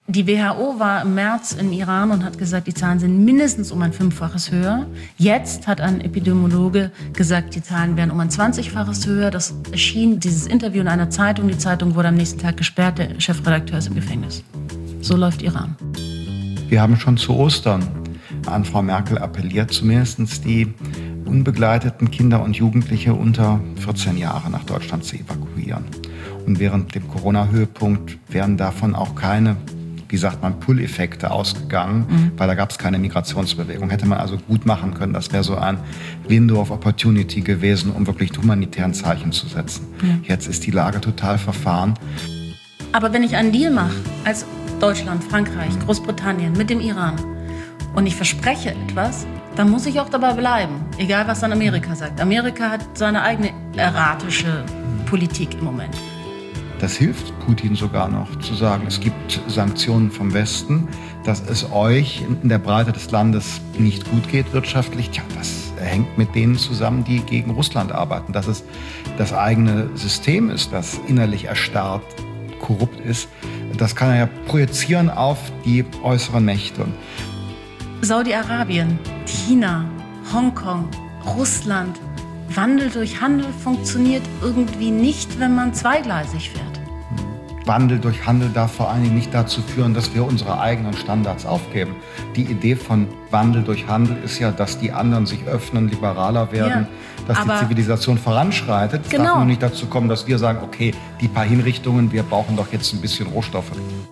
Die WHO war im März im Iran und hat gesagt, die Zahlen sind mindestens um ein 5-faches höher. Jetzt hat ein Epidemiologe gesagt, die Zahlen wären um ein 20-faches höher. Das erschien, dieses Interview, in einer Zeitung. Die Zeitung wurde am nächsten Tag gesperrt. Der Chefredakteur ist im Gefängnis. So läuft Iran. Wir haben schon zu Ostern an Frau Merkel appelliert, zumindest die unbegleiteten Kinder und Jugendliche unter 14 Jahre nach Deutschland zu evakuieren. Und während dem Corona-Höhepunkt wären davon auch keine, wie sagt man, Pull-Effekte ausgegangen, weil da gab es keine Migrationsbewegung. Hätte man also gut machen können. Das wäre so ein Window of Opportunity gewesen, um wirklich humanitären Zeichen zu setzen. Jetzt ist die Lage total verfahren. Aber wenn ich einen Deal mache, als Deutschland, Frankreich, Großbritannien mit dem Iran, und ich verspreche etwas, dann muss ich auch dabei bleiben. Egal, was dann Amerika sagt. Amerika hat seine eigene erratische Politik im Moment. Das hilft Putin sogar noch, zu sagen, es gibt Sanktionen vom Westen, dass es euch in der Breite des Landes nicht gut geht wirtschaftlich. Tja, das hängt mit denen zusammen, die gegen Russland arbeiten. Dass es das eigene System ist, das innerlich erstarrt, korrupt ist, das kann er ja projizieren auf die äußeren Mächte. Saudi-Arabien, China, Hongkong, Russland. Wandel durch Handel funktioniert irgendwie nicht, wenn man zweigleisig fährt. Wandel durch Handel darf vor allen Dingen nicht dazu führen, dass wir unsere eigenen Standards aufgeben. Die Idee von Wandel durch Handel ist ja, dass die anderen sich öffnen, liberaler werden, dass die Zivilisation voranschreitet. Es darf nur nicht dazu kommen, dass wir sagen, okay, die paar Hinrichtungen, wir brauchen doch jetzt ein bisschen Rohstoffe.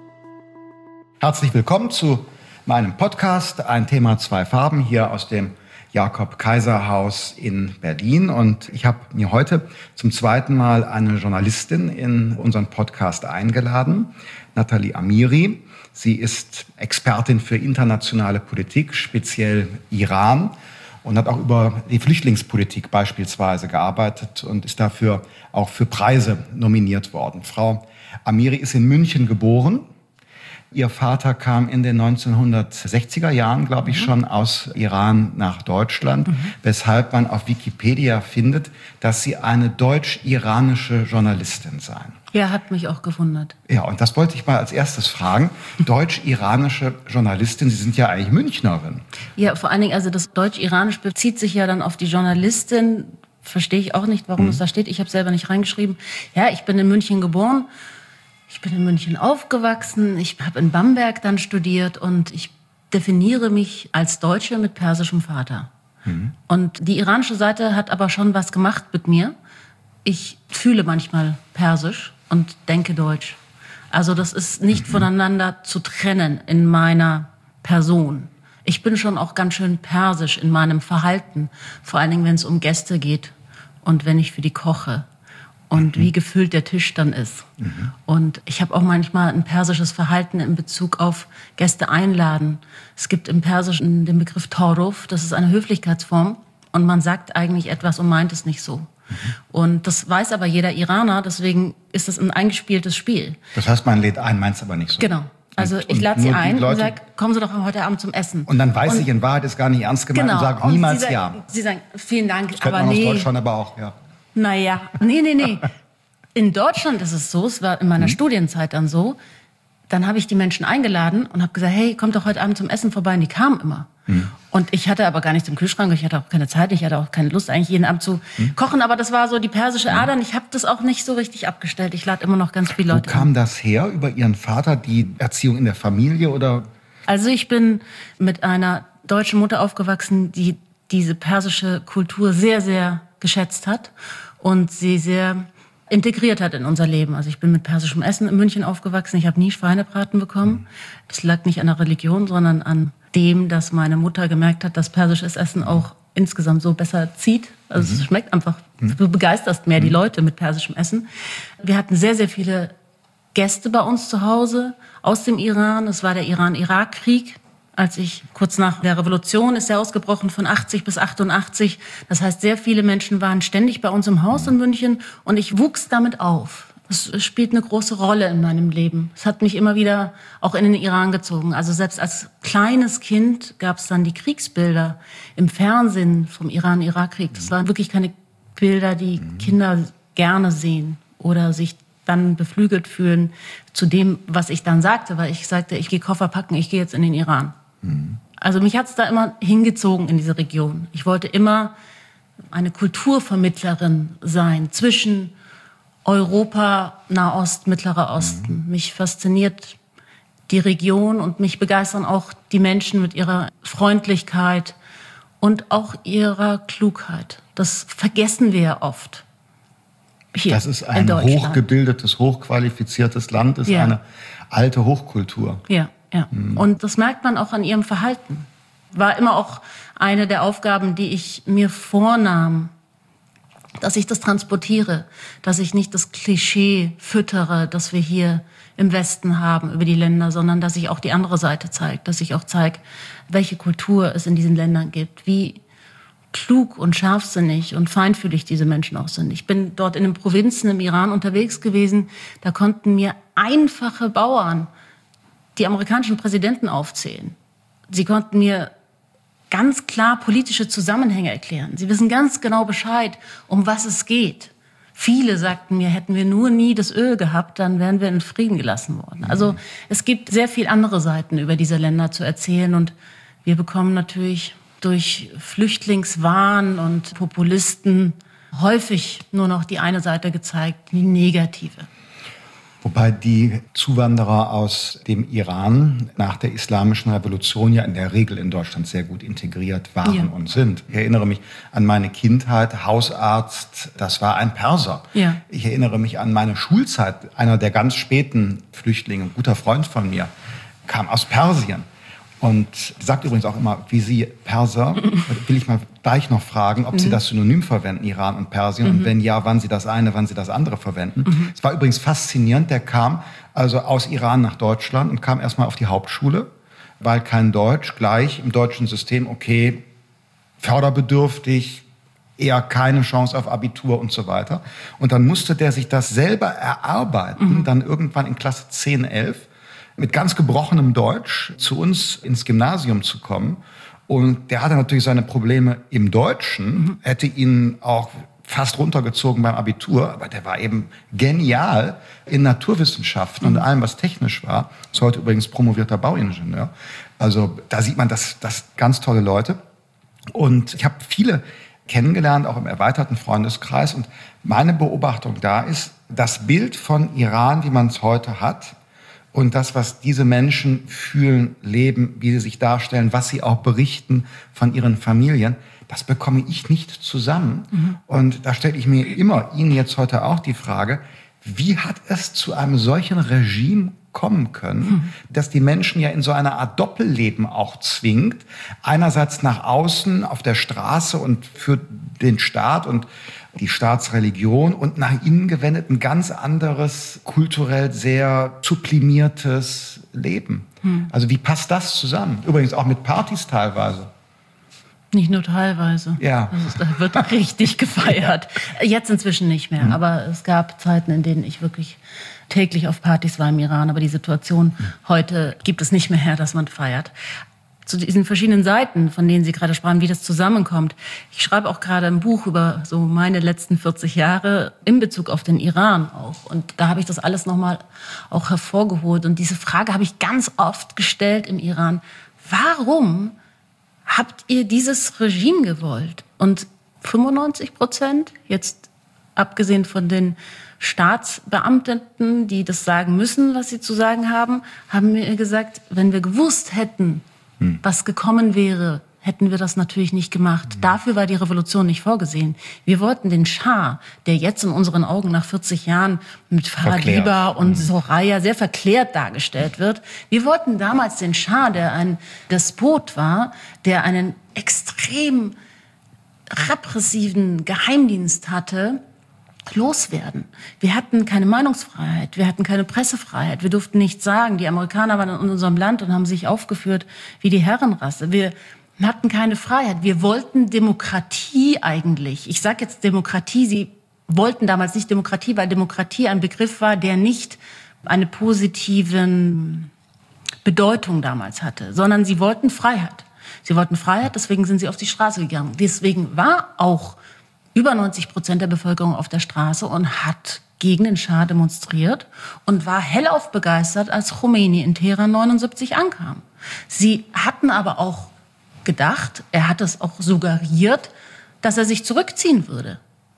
Herzlich willkommen zu meinem Podcast, ein Thema, zwei Farben, hier aus dem Jakob-Kaiser-Haus in Berlin. Und ich habe mir heute zum zweiten Mal eine Journalistin in unseren Podcast eingeladen, Nathalie Amiri. Sie ist Expertin für internationale Politik, speziell Iran, und hat auch über die Flüchtlingspolitik beispielsweise gearbeitet und ist dafür auch für Preise nominiert worden. Frau Amiri ist in München geboren. Ihr Vater kam in den 1960er Jahren, glaube ich, schon aus Iran nach Deutschland, weshalb man auf Wikipedia findet, dass Sie eine deutsch-iranische Journalistin seien. Ja, hat mich auch gewundert. Ja, und das wollte ich mal als erstes fragen. Deutsch-iranische Journalistin, Sie sind ja eigentlich Münchnerin. Ja, vor allen Dingen, also das Deutsch-Iranisch bezieht sich ja dann auf die Journalistin. Verstehe ich auch nicht, warum es da steht. Ich habe selber nicht reingeschrieben. Ja, ich bin in München geboren. Ich bin in München aufgewachsen, ich habe in Bamberg dann studiert und ich definiere mich als Deutsche mit persischem Vater. Und die iranische Seite hat aber schon was gemacht mit mir. Ich fühle manchmal Persisch und denke Deutsch. Also das ist nicht voneinander zu trennen in meiner Person. Ich bin schon auch ganz schön persisch in meinem Verhalten, vor allen Dingen, wenn es um Gäste geht und wenn ich für die koche. Und wie gefüllt der Tisch dann ist. Und ich habe auch manchmal ein persisches Verhalten in Bezug auf Gäste einladen. Es gibt im Persischen den Begriff Toruf, das ist eine Höflichkeitsform. Und man sagt eigentlich etwas und meint es nicht so. Und das weiß aber jeder Iraner, deswegen ist es ein eingespieltes Spiel. Das heißt, man lädt ein, meint es aber nicht so. Genau. Also ich lade Sie ein und sage, kommen Sie doch heute Abend zum Essen. Und dann weiß ich, in Wahrheit ist gar nicht ernst gemeint und sagt niemals ja. Sie sagen, vielen Dank, das aber nee. Aus Deutschland aber auch, ja. Naja, nee. In Deutschland ist es so, es war in meiner Studienzeit dann so, dann habe ich die Menschen eingeladen und habe gesagt, hey, kommt doch heute Abend zum Essen vorbei. Und die kamen immer. Und ich hatte aber gar nichts im Kühlschrank, ich hatte auch keine Zeit, ich hatte auch keine Lust, eigentlich jeden Abend zu kochen. Aber das war so die persische Ader und ich habe das auch nicht so richtig abgestellt. Ich lade immer noch ganz viele Leute ein. Wo kam das her? Über Ihren Vater, die Erziehung in der Familie oder? Also ich bin mit einer deutschen Mutter aufgewachsen, die diese persische Kultur sehr, sehr geschätzt hat und sie sehr integriert hat in unser Leben. Also ich bin mit persischem Essen in München aufgewachsen. Ich habe nie Schweinebraten bekommen. Das lag nicht an der Religion, sondern an dem, dass meine Mutter gemerkt hat, dass persisches Essen auch insgesamt so besser zieht. Also es schmeckt einfach, du begeisterst mehr die Leute mit persischem Essen. Wir hatten sehr, sehr viele Gäste bei uns zu Hause aus dem Iran. Es war der Iran-Irak-Krieg. Als ich kurz nach der Revolution ist er ausgebrochen von 80 bis 88. Das heißt, sehr viele Menschen waren ständig bei uns im Haus in München und ich wuchs damit auf. Es spielt eine große Rolle in meinem Leben. Es hat mich immer wieder auch in den Iran gezogen. Also selbst als kleines Kind gab es dann die Kriegsbilder im Fernsehen vom Iran-Irak-Krieg. Das waren wirklich keine Bilder, die Kinder gerne sehen oder sich dann beflügelt fühlen zu dem, was ich dann sagte, weil ich sagte, ich gehe Koffer packen, ich gehe jetzt in den Iran. Also mich hat es da immer hingezogen in diese Region. Ich wollte immer eine Kulturvermittlerin sein zwischen Europa, Nahost, Mittlerer Osten. Mich fasziniert die Region und mich begeistern auch die Menschen mit ihrer Freundlichkeit und auch ihrer Klugheit. Das vergessen wir ja oft. Hier das ist ein hochgebildetes, hochqualifiziertes Land, ist eine alte Hochkultur. Ja. Und das merkt man auch an ihrem Verhalten. War immer auch eine der Aufgaben, die ich mir vornahm, dass ich das transportiere, dass ich nicht das Klischee füttere, das wir hier im Westen haben über die Länder, sondern dass ich auch die andere Seite zeige, dass ich auch zeige, welche Kultur es in diesen Ländern gibt, wie klug und scharfsinnig und feinfühlig diese Menschen auch sind. Ich bin dort in den Provinzen im Iran unterwegs gewesen, da konnten mir einfache Bauern die amerikanischen Präsidenten aufzählen. Sie konnten mir ganz klar politische Zusammenhänge erklären. Sie wissen ganz genau Bescheid, um was es geht. Viele sagten mir, hätten wir nur nie das Öl gehabt, dann wären wir in Frieden gelassen worden. Also es gibt sehr viel andere Seiten über diese Länder zu erzählen und wir bekommen natürlich durch Flüchtlingswahn und Populisten häufig nur noch die eine Seite gezeigt, die negative. Wobei die Zuwanderer aus dem Iran nach der Islamischen Revolution ja in der Regel in Deutschland sehr gut integriert waren und sind. Ich erinnere mich an meine Kindheit, Hausarzt, das war ein Perser. Ja. Ich erinnere mich an meine Schulzeit, einer der ganz späten Flüchtlinge, ein guter Freund von mir, kam aus Persien. Und sagt übrigens auch immer, wie Sie Perser, will ich mal gleich noch fragen, ob Sie das Synonym verwenden, Iran und Persien, und wenn ja, wann Sie das eine, wann Sie das andere verwenden. Es war übrigens faszinierend, der kam also aus Iran nach Deutschland und kam erstmal auf die Hauptschule, weil kein Deutsch, gleich im deutschen System, okay, förderbedürftig, eher keine Chance auf Abitur und so weiter. Und dann musste der sich das selber erarbeiten, dann irgendwann in Klasse 10, 11, mit ganz gebrochenem Deutsch zu uns ins Gymnasium zu kommen. Und der hatte natürlich seine Probleme im Deutschen, hätte ihn auch fast runtergezogen beim Abitur, aber der war eben genial in Naturwissenschaften und allem, was technisch war. Ist heute übrigens promovierter Bauingenieur. Also da sieht man, das ganz tolle Leute. Und ich habe viele kennengelernt, auch im erweiterten Freundeskreis. Und meine Beobachtung da ist, das Bild von Iran, wie man es heute hat, und das, was diese Menschen fühlen, leben, wie sie sich darstellen, was sie auch berichten von ihren Familien, das bekomme ich nicht zusammen. Und da stelle ich mir immer, Ihnen jetzt heute auch die Frage, wie hat es zu einem solchen Regime kommen können, dass die Menschen ja in so einer Art Doppelleben auch zwingt, einerseits nach außen auf der Straße und für den Staat und die Staatsreligion und nach innen gewendet ein ganz anderes, kulturell sehr sublimiertes Leben. Also wie passt das zusammen? Übrigens auch mit Partys teilweise. Nicht nur teilweise. Ja. Also da wird richtig gefeiert. Jetzt inzwischen nicht mehr. Aber es gab Zeiten, in denen ich wirklich täglich auf Partys war im Iran. Aber die Situation heute gibt es nicht mehr her, dass man feiert. Zu diesen verschiedenen Seiten, von denen Sie gerade sprachen, wie das zusammenkommt. Ich schreibe auch gerade ein Buch über so meine letzten 40 Jahre in Bezug auf den Iran auch. Und da habe ich das alles nochmal auch hervorgeholt. Und diese Frage habe ich ganz oft gestellt im Iran. Warum habt ihr dieses Regime gewollt? Und 95%, jetzt abgesehen von den Staatsbeamten, die das sagen müssen, was sie zu sagen haben mir gesagt, wenn wir gewusst hätten, was gekommen wäre, hätten wir das natürlich nicht gemacht. Dafür war die Revolution nicht vorgesehen. Wir wollten den Schah, der jetzt in unseren Augen nach 40 Jahren mit Faradiba und Soraya sehr verklärt dargestellt wird. Wir wollten damals den Schah, der ein Despot war, der einen extrem repressiven Geheimdienst hatte, loswerden. Wir hatten keine Meinungsfreiheit, wir hatten keine Pressefreiheit, wir durften nichts sagen. Die Amerikaner waren in unserem Land und haben sich aufgeführt wie die Herrenrasse. Wir hatten keine Freiheit. Wir wollten Demokratie eigentlich. Ich sage jetzt Demokratie, sie wollten damals nicht Demokratie, weil Demokratie ein Begriff war, der nicht eine positive Bedeutung damals hatte, sondern sie wollten Freiheit. Sie wollten Freiheit, deswegen sind sie auf die Straße gegangen. Deswegen war auch über 90% der Bevölkerung auf der Straße und hat gegen den Schah demonstriert und war hellauf begeistert, als Khomeini in Teheran 79 ankam. Sie hatten aber auch gedacht, er hat es auch suggeriert, dass er sich zurückziehen würde.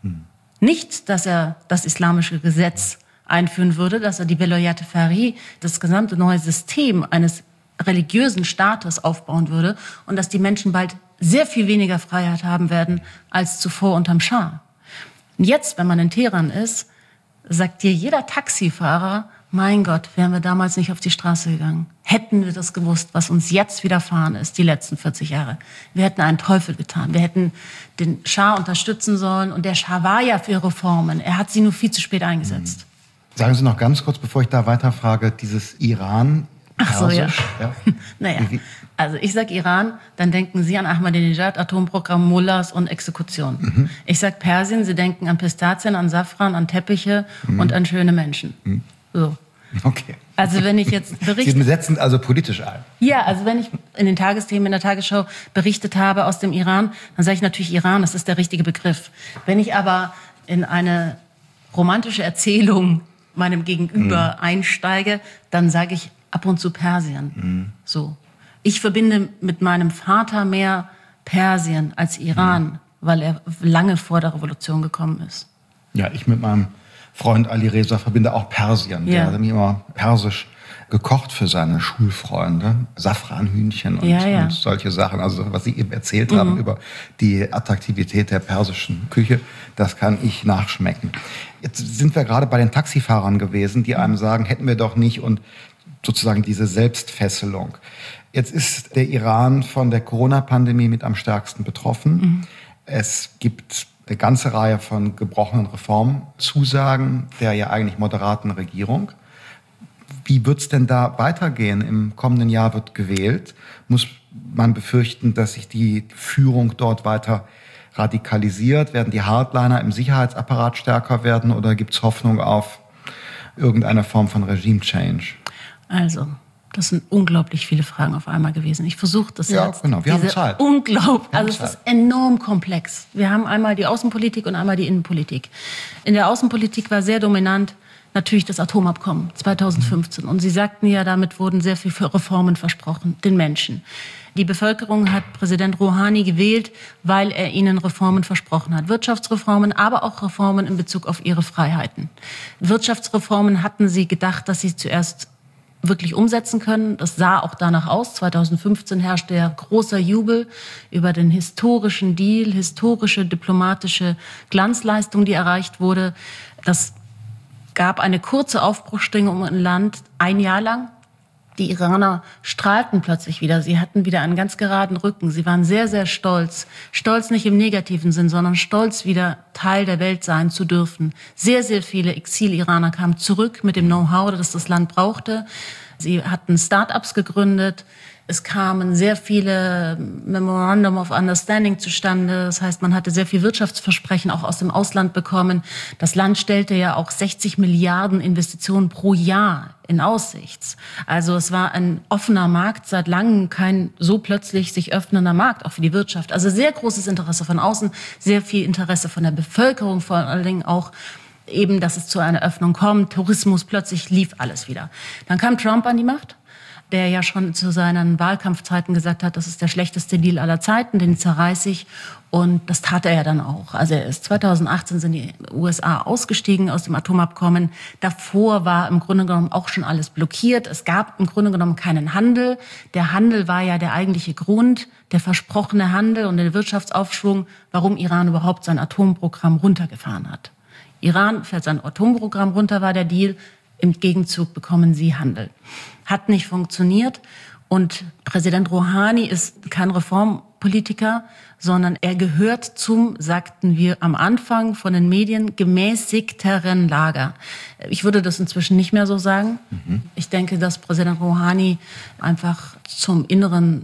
Nicht, dass er das islamische Gesetz einführen würde, dass er die Velayat-e Faqih, das gesamte neue System eines religiösen Staates aufbauen würde und dass die Menschen bald sehr viel weniger Freiheit haben werden als zuvor unterm Schah. Und jetzt, wenn man in Teheran ist, sagt dir jeder Taxifahrer, mein Gott, wären wir damals nicht auf die Straße gegangen. Hätten wir das gewusst, was uns jetzt widerfahren ist, die letzten 40 Jahre. Wir hätten einen Teufel getan. Wir hätten den Schah unterstützen sollen. Und der Schah war ja für Reformen. Er hat sie nur viel zu spät eingesetzt. Sagen Sie noch ganz kurz, bevor ich da weiterfrage, dieses Iran. Ach so, ja. Naja, also ich sag Iran, dann denken Sie an Ahmadinejad, Atomprogramm, Mullahs und Exekution. Ich sag Persien, Sie denken an Pistazien, an Safran, an Teppiche und an schöne Menschen. So. Okay. Also wenn ich jetzt berichte... Sie setzen also politisch ein. Ja, also wenn ich in den Tagesthemen, in der Tagesschau berichtet habe aus dem Iran, dann sage ich natürlich Iran, das ist der richtige Begriff. Wenn ich aber in eine romantische Erzählung meinem Gegenüber einsteige, dann sage ich ab und zu Persien. So. Ich verbinde mit meinem Vater mehr Persien als Iran, weil er lange vor der Revolution gekommen ist. Ja, ich mit meinem Freund Ali Reza verbinde auch Persien. Der hat mir immer persisch gekocht für seine Schulfreunde. Safranhühnchen und solche Sachen. Also was Sie eben erzählt haben über die Attraktivität der persischen Küche, das kann ich nachschmecken. Jetzt sind wir gerade bei den Taxifahrern gewesen, die einem sagen, hätten wir doch nicht, und sozusagen diese Selbstfesselung. Jetzt ist der Iran von der Corona-Pandemie mit am stärksten betroffen. Es gibt eine ganze Reihe von gebrochenen Reformzusagen der ja eigentlich moderaten Regierung. Wie wird es denn da weitergehen? Im kommenden Jahr wird gewählt. Muss man befürchten, dass sich die Führung dort weiter radikalisiert? Werden die Hardliner im Sicherheitsapparat stärker werden oder gibt es Hoffnung auf irgendeine Form von Regime-Change? Also, das sind unglaublich viele Fragen auf einmal gewesen. Ich versuche das jetzt. Ja, genau. Wir haben Zeit. Also es ist enorm komplex. Wir haben einmal die Außenpolitik und einmal die Innenpolitik. In der Außenpolitik war sehr dominant natürlich das Atomabkommen 2015. Und Sie sagten ja, damit wurden sehr viele Reformen versprochen, den Menschen. Die Bevölkerung hat Präsident Rouhani gewählt, weil er ihnen Reformen versprochen hat. Wirtschaftsreformen, aber auch Reformen in Bezug auf ihre Freiheiten. Wirtschaftsreformen hatten sie gedacht, dass sie zuerst wirklich umsetzen können. Das sah auch danach aus. 2015 herrschte ja großer Jubel über den historischen Deal, historische diplomatische Glanzleistung, die erreicht wurde. Das gab eine kurze Aufbruchsstimmung im Land, ein Jahr lang. Die Iraner strahlten plötzlich wieder. Sie hatten wieder einen ganz geraden Rücken. Sie waren sehr, sehr stolz. Stolz nicht im negativen Sinn, sondern stolz, wieder Teil der Welt sein zu dürfen. Sehr, sehr viele Exil-Iraner kamen zurück mit dem Know-how, das das Land brauchte. Sie hatten Start-ups gegründet. Es kamen sehr viele Memorandum of Understanding zustande. Das heißt, man hatte sehr viel Wirtschaftsversprechen auch aus dem Ausland bekommen. Das Land stellte ja auch 60 Milliarden Investitionen pro Jahr in Aussicht. Also es war ein offener Markt, seit langem kein so plötzlich sich öffnender Markt, auch für die Wirtschaft. Also sehr großes Interesse von außen, sehr viel Interesse von der Bevölkerung, vor allen Dingen auch eben, dass es zu einer Öffnung kommt. Tourismus, plötzlich lief alles wieder. Dann kam Trump an die Macht, der ja schon zu seinen Wahlkampfzeiten gesagt hat, das ist der schlechteste Deal aller Zeiten, den zerreiße ich. Und das tat er ja dann auch. Also 2018 sind die USA ausgestiegen aus dem Atomabkommen. Davor war im Grunde genommen auch schon alles blockiert. Es gab im Grunde genommen keinen Handel. Der Handel war ja der eigentliche Grund, der versprochene Handel und der Wirtschaftsaufschwung, warum Iran überhaupt sein Atomprogramm runtergefahren hat. Iran fährt sein Atomprogramm runter, war der Deal. Im Gegenzug bekommen sie Handel. Hat nicht funktioniert. Und Präsident Rouhani ist kein Reformpolitiker, sondern er gehört zum, sagten wir am Anfang von den Medien, gemäßigteren Lager. Ich würde das inzwischen nicht mehr so sagen. Ich denke, dass Präsident Rouhani einfach zum inneren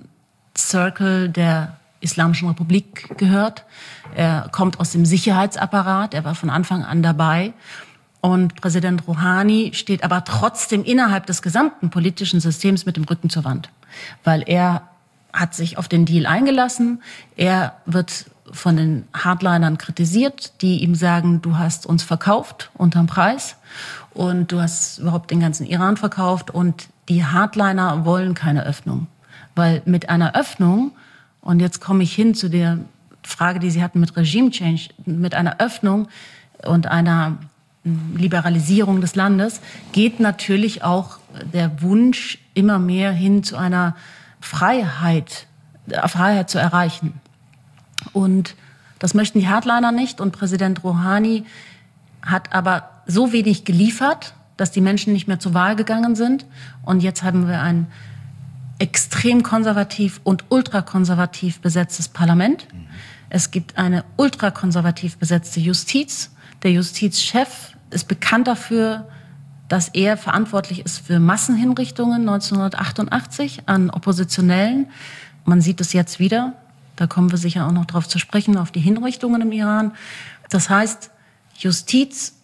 Circle der Islamischen Republik gehört. Er kommt aus dem Sicherheitsapparat, er war von Anfang an dabei. Und Präsident Rouhani steht aber trotzdem innerhalb des gesamten politischen Systems mit dem Rücken zur Wand. Weil er hat sich auf den Deal eingelassen. Er wird von den Hardlinern kritisiert, die ihm sagen, du hast uns verkauft unterm Preis und du hast überhaupt den ganzen Iran verkauft und die Hardliner wollen keine Öffnung. Weil mit einer Öffnung, und jetzt komme ich hin zu der Frage, die Sie hatten mit Regime Change, mit einer Öffnung und einer Liberalisierung des Landes geht natürlich auch der Wunsch immer mehr hin zu einer Freiheit zu erreichen. Und das möchten die Hardliner nicht. Und Präsident Rouhani hat aber so wenig geliefert, dass die Menschen nicht mehr zur Wahl gegangen sind. Und jetzt haben wir ein extrem konservativ und ultrakonservativ besetztes Parlament. Es gibt eine ultrakonservativ besetzte Justiz. Der Justizchef ist bekannt dafür, dass er verantwortlich ist für Massenhinrichtungen 1988 an Oppositionellen. Man sieht es jetzt wieder. Da kommen wir sicher auch noch drauf zu sprechen, auf die Hinrichtungen im Iran. Das heißt, Justiz,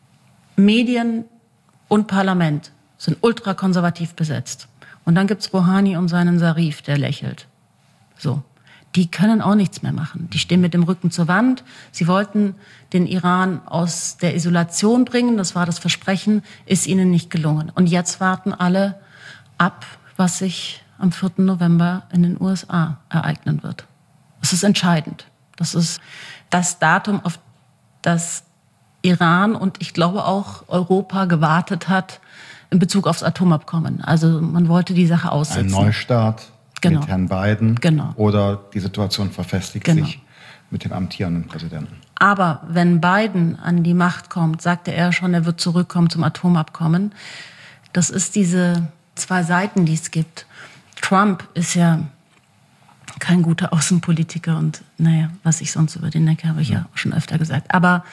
Medien und Parlament sind ultrakonservativ besetzt. Und dann gibt's Rouhani und seinen Zarif, der lächelt. So. Die können auch nichts mehr machen. Die stehen mit dem Rücken zur Wand. Sie wollten den Iran aus der Isolation bringen. Das war das Versprechen, ist ihnen nicht gelungen. Und jetzt warten alle ab, was sich am 4. November in den USA ereignen wird. Das ist entscheidend. Das ist das Datum, auf das Iran und ich glaube auch Europa gewartet hat in Bezug aufs Atomabkommen. Also man wollte die Sache aussetzen. Ein Neustart mit Herrn Biden oder die Situation verfestigt sich mit dem amtierenden Präsidenten. Aber wenn Biden an die Macht kommt, sagte er schon, er wird zurückkommen zum Atomabkommen. Das ist diese zwei Seiten, die es gibt. Trump ist ja kein guter Außenpolitiker und naja, was ich sonst über den denke, habe ich ja schon öfter gesagt. Aber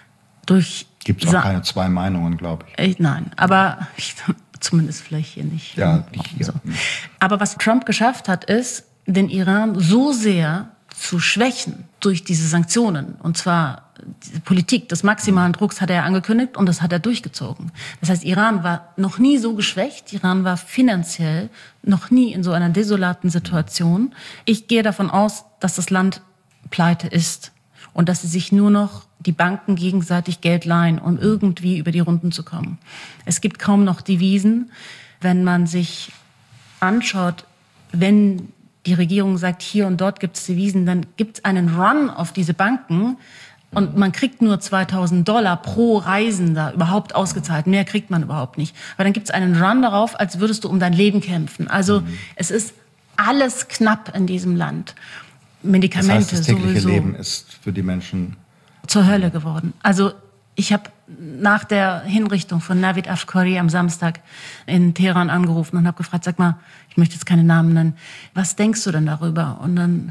gibt es auch keine zwei Meinungen, glaube ich. Nein, aber zumindest vielleicht hier nicht. Ja, nicht hier. So. Aber was Trump geschafft hat, ist, den Iran so sehr zu schwächen durch diese Sanktionen. Und zwar die Politik des maximalen Drucks hat er angekündigt und das hat er durchgezogen. Das heißt, Iran war noch nie so geschwächt. Iran war finanziell noch nie in so einer desolaten Situation. Ich gehe davon aus, dass das Land pleite ist und dass sie sich nur noch die Banken gegenseitig Geld leihen, um irgendwie über die Runden zu kommen. Es gibt kaum noch Devisen. Wenn man sich anschaut, wenn die Regierung sagt, hier und dort gibt es Devisen, dann gibt es einen Run auf diese Banken und man kriegt nur $2.000 pro Reisender überhaupt ausgezahlt. Mehr kriegt man überhaupt nicht. Aber dann gibt es einen Run darauf, als würdest du um dein Leben kämpfen. Also es ist alles knapp in diesem Land. Medikamente das heißt, das tägliche sowieso. Leben ist für die Menschen zur Hölle geworden. Also ich habe nach der Hinrichtung von Navid Afkari am Samstag in Teheran angerufen und habe gefragt, sag mal, ich möchte jetzt keine Namen nennen, was denkst du denn darüber? Und dann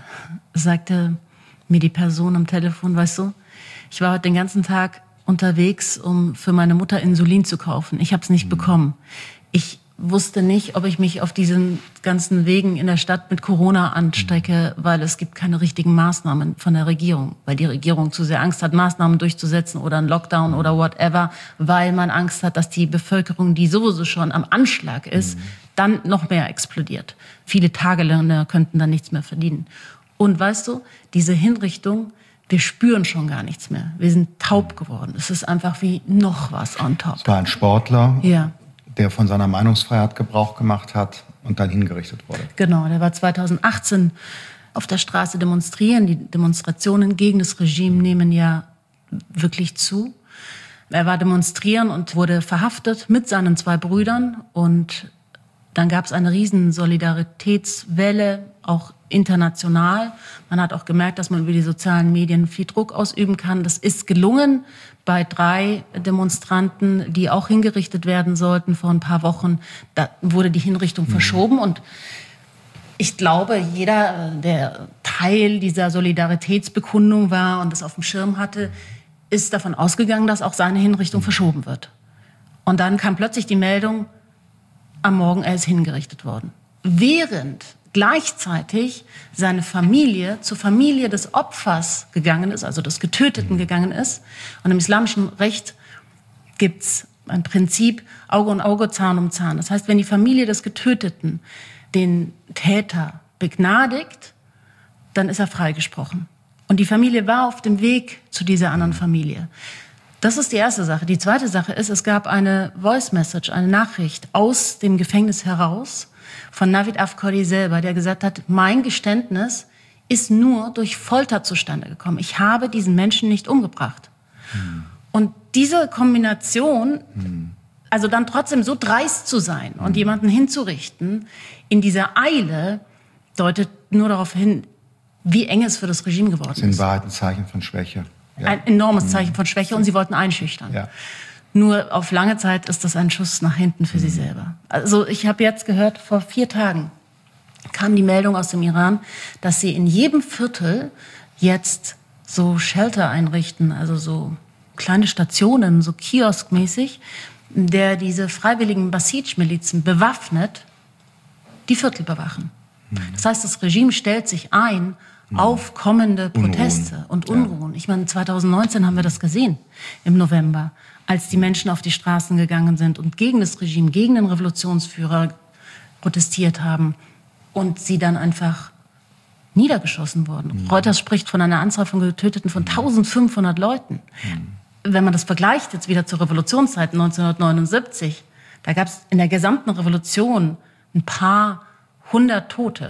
sagte mir die Person am Telefon, weißt du, ich war heute den ganzen Tag unterwegs, um für meine Mutter Insulin zu kaufen. Ich habe es nicht bekommen. Ich wusste nicht, ob ich mich auf diesen ganzen Wegen in der Stadt mit Corona anstecke, weil es gibt keine richtigen Maßnahmen von der Regierung, weil die Regierung zu sehr Angst hat, Maßnahmen durchzusetzen oder einen Lockdown oder whatever, weil man Angst hat, dass die Bevölkerung, die sowieso schon am Anschlag ist, dann noch mehr explodiert. Viele Tagelöhner könnten dann nichts mehr verdienen. Und weißt du, diese Hinrichtung, wir spüren schon gar nichts mehr. Wir sind taub geworden. Es ist einfach wie noch was on top. Es war ein Sportler, der von seiner Meinungsfreiheit Gebrauch gemacht hat und dann hingerichtet wurde. Genau, der war 2018 auf der Straße demonstrieren. Die Demonstrationen gegen das Regime nehmen ja wirklich zu. Er war demonstrieren und wurde verhaftet mit seinen 2 Brüdern. Und dann gab es eine riesen Solidaritätswelle, auch international. Man hat auch gemerkt, dass man über die sozialen Medien viel Druck ausüben kann. Das ist gelungen bei 3 Demonstranten, die auch hingerichtet werden sollten vor ein paar Wochen. Da wurde die Hinrichtung verschoben. Und ich glaube, jeder, der Teil dieser Solidaritätsbekundung war und das auf dem Schirm hatte, ist davon ausgegangen, dass auch seine Hinrichtung verschoben wird. Und dann kam plötzlich die Meldung, am Morgen er ist hingerichtet worden. Während gleichzeitig seine Familie zur Familie des Opfers gegangen ist, also des Getöteten gegangen ist. Und im islamischen Recht gibt's ein Prinzip Auge um Auge, Zahn um Zahn. Das heißt, wenn die Familie des Getöteten den Täter begnadigt, dann ist er freigesprochen. Und die Familie war auf dem Weg zu dieser anderen Familie. Das ist die erste Sache. Die zweite Sache ist, es gab eine Voice Message, eine Nachricht aus dem Gefängnis heraus von Navid Afkori selber, der gesagt hat, mein Geständnis ist nur durch Folter zustande gekommen. Ich habe diesen Menschen nicht umgebracht. Und diese Kombination, also dann trotzdem so dreist zu sein und jemanden hinzurichten, in dieser Eile, deutet nur darauf hin, wie eng es für das Regime geworden ist. Das ist in Wahrheit ein Zeichen von Schwäche. Ja. Ein enormes Zeichen von Schwäche und sie wollten einschüchtern. Ja. Nur auf lange Zeit ist das ein Schuss nach hinten für sie selber. Also ich habe jetzt gehört, vor 4 Tagen kam die Meldung aus dem Iran, dass sie in jedem Viertel jetzt so Shelter einrichten, also so kleine Stationen, so kioskmäßig, der diese freiwilligen Basij-Milizen bewaffnet die Viertel bewachen. Das heißt, das Regime stellt sich ein auf kommende Proteste und Unruhen. Ich meine, 2019 haben wir das gesehen, im November, als die Menschen auf die Straßen gegangen sind und gegen das Regime, gegen den Revolutionsführer protestiert haben und sie dann einfach niedergeschossen wurden. Reuters spricht von einer Anzahl von Getöteten von 1500 Leuten. Wenn man das vergleicht jetzt wieder zur Revolutionszeit 1979, da gab es in der gesamten Revolution ein paar 100 Tote.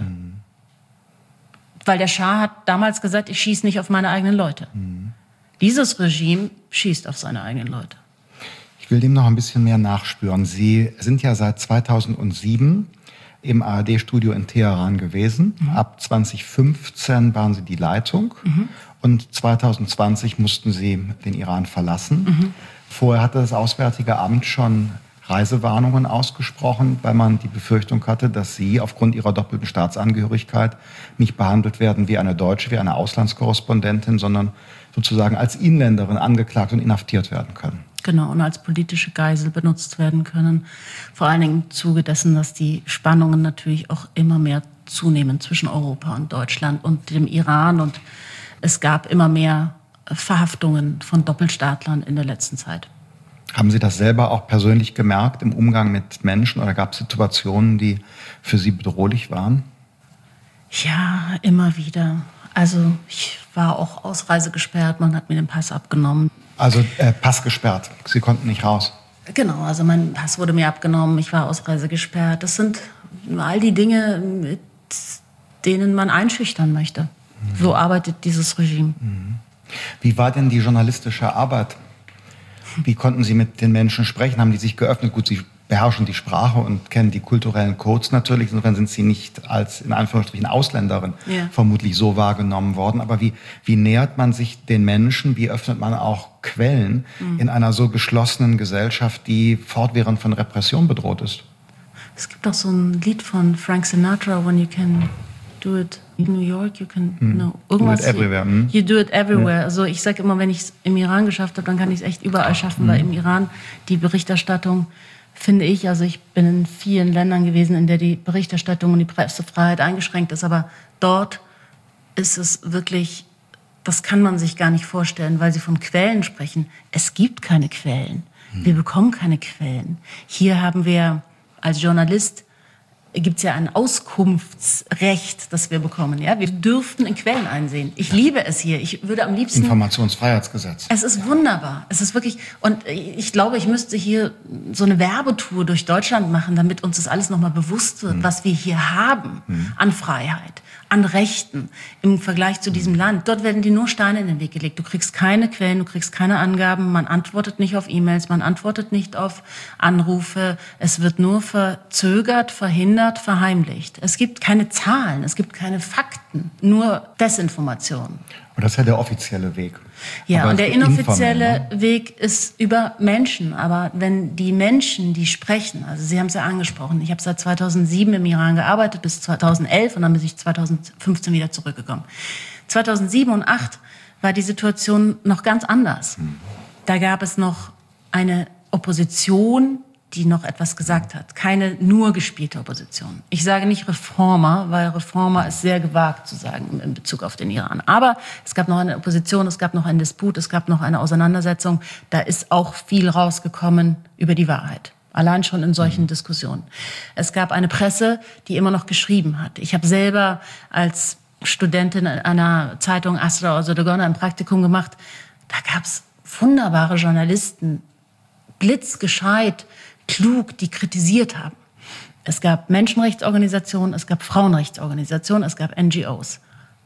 Weil der Schah hat damals gesagt, ich schieße nicht auf meine eigenen Leute. Dieses Regime schießt auf seine eigenen Leute. Ich will dem noch ein bisschen mehr nachspüren. Sie sind ja seit 2007 im ARD-Studio in Teheran gewesen. Ab 2015 waren Sie die Leitung. Und 2020 mussten Sie den Iran verlassen. Vorher hatte das Auswärtige Amt schon Reisewarnungen ausgesprochen, weil man die Befürchtung hatte, dass Sie aufgrund Ihrer doppelten Staatsangehörigkeit nicht behandelt werden wie eine Deutsche, wie eine Auslandskorrespondentin, sondern sozusagen als Inländerin angeklagt und inhaftiert werden können. Genau, und als politische Geisel benutzt werden können. Vor allen Dingen im Zuge dessen, dass die Spannungen natürlich auch immer mehr zunehmen zwischen Europa und Deutschland und dem Iran. Und es gab immer mehr Verhaftungen von Doppelstaatlern in der letzten Zeit. Haben Sie das selber auch persönlich gemerkt im Umgang mit Menschen oder gab es Situationen, die für Sie bedrohlich waren? Ja, immer wieder. Also ich war auch ausreisegesperrt, man hat mir den Pass abgenommen. Also Pass gesperrt, Sie konnten nicht raus? Genau, also mein Pass wurde mir abgenommen, ich war ausreisegesperrt. Das sind all die Dinge, mit denen man einschüchtern möchte. So arbeitet dieses Regime. Wie war denn die journalistische Arbeit? Wie konnten Sie mit den Menschen sprechen? Haben die sich geöffnet? Gut, Sie beherrschen die Sprache und kennen die kulturellen Codes natürlich. Insofern sind Sie nicht als, in Anführungsstrichen, Ausländerin vermutlich so wahrgenommen worden. Aber wie nähert man sich den Menschen? Wie öffnet man auch Quellen in einer so geschlossenen Gesellschaft, die fortwährend von Repression bedroht ist? Es gibt auch so ein Lied von Frank Sinatra, When You Can Do It in New York, you can, irgendwas. Do it everywhere. You do it everywhere. Also ich sage immer, wenn ich es im Iran geschafft habe, dann kann ich es echt überall schaffen, weil im Iran die Berichterstattung, finde ich, also ich bin in vielen Ländern gewesen, in der die Berichterstattung und die Pressefreiheit eingeschränkt ist, aber dort ist es wirklich, das kann man sich gar nicht vorstellen, weil Sie von Quellen sprechen. Es gibt keine Quellen. Wir bekommen keine Quellen. Hier haben wir als Journalist gibt es ja ein Auskunftsrecht, das wir bekommen. Ja? Wir dürften in Quellen einsehen. Ich liebe es hier. Ich würde am liebsten... Informationsfreiheitsgesetz. Es ist wunderbar. Es ist wirklich... Und ich glaube, ich müsste hier so eine Werbetour durch Deutschland machen, damit uns das alles nochmal bewusst wird, was wir hier haben an Freiheit, an Rechten im Vergleich zu diesem Land. Dort werden dir nur Steine in den Weg gelegt. Du kriegst keine Quellen, du kriegst keine Angaben, man antwortet nicht auf E-Mails, man antwortet nicht auf Anrufe. Es wird nur verzögert, verhindert, verheimlicht. Es gibt keine Zahlen, es gibt keine Fakten, nur Desinformation. Und das ist ja der offizielle Weg. Ja, aber und der inoffizielle Weg ist über Menschen. Aber wenn die Menschen, die sprechen, also Sie haben es ja angesprochen, ich habe seit 2007 im Iran gearbeitet, bis 2011 und dann bin ich 2015 wieder zurückgekommen. 2007 und 2008 war die Situation noch ganz anders. Da gab es noch eine Opposition, die noch etwas gesagt hat. Keine nur gespielte Opposition. Ich sage nicht Reformer, weil Reformer ist sehr gewagt zu sagen in Bezug auf den Iran. Aber es gab noch eine Opposition, es gab noch einen Disput, es gab noch eine Auseinandersetzung. Da ist auch viel rausgekommen über die Wahrheit. Allein schon in solchen Diskussionen. Es gab eine Presse, die immer noch geschrieben hat. Ich habe selber als Studentin einer Zeitung Astra Ozodogona ein Praktikum gemacht. Da gab es wunderbare Journalisten, blitzgescheit, klug, die kritisiert haben. Es gab Menschenrechtsorganisationen, es gab Frauenrechtsorganisationen, es gab NGOs.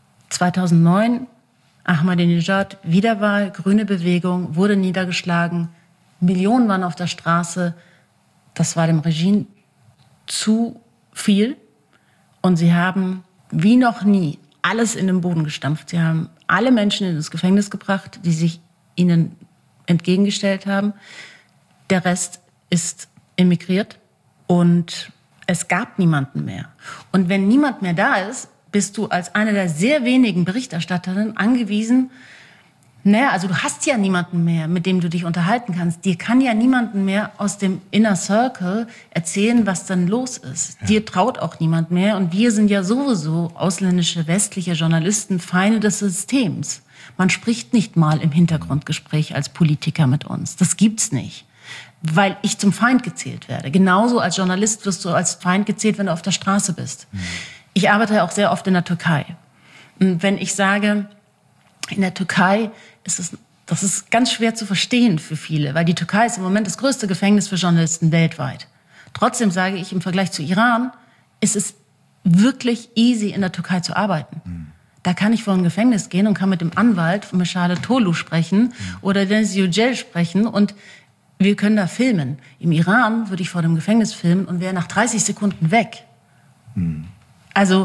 2009, Ahmadinejad, Wiederwahl, grüne Bewegung, wurde niedergeschlagen. Millionen waren auf der Straße. Das war dem Regime zu viel. Und sie haben wie noch nie alles in den Boden gestampft. Sie haben alle Menschen ins Gefängnis gebracht, die sich ihnen entgegengestellt haben. Der Rest ist emigriert und es gab niemanden mehr. Und wenn niemand mehr da ist, bist du als eine der sehr wenigen Berichterstatterinnen angewiesen, also du hast ja niemanden mehr, mit dem du dich unterhalten kannst. Dir kann ja niemanden mehr aus dem Inner Circle erzählen, was dann los ist. Ja. Dir traut auch niemand mehr. Und wir sind ja sowieso ausländische, westliche Journalisten, Feinde des Systems. Man spricht nicht mal im Hintergrundgespräch als Politiker mit uns. Das gibt's nicht. Weil ich zum Feind gezählt werde. Genauso als Journalist wirst du als Feind gezählt, wenn du auf der Straße bist. Mhm. Ich arbeite auch sehr oft in der Türkei. Und wenn ich sage, in der Türkei das ist ganz schwer zu verstehen für viele, weil die Türkei ist im Moment das größte Gefängnis für Journalisten weltweit. Trotzdem sage ich, im Vergleich zu Iran ist es wirklich easy, in der Türkei zu arbeiten. Mhm. Da kann ich vor ein Gefängnis gehen und kann mit dem Anwalt Meschale Tolu sprechen oder Deniz Yücel sprechen und wir können da filmen. Im Iran würde ich vor dem Gefängnis filmen und wäre nach 30 Sekunden weg. Mhm. Also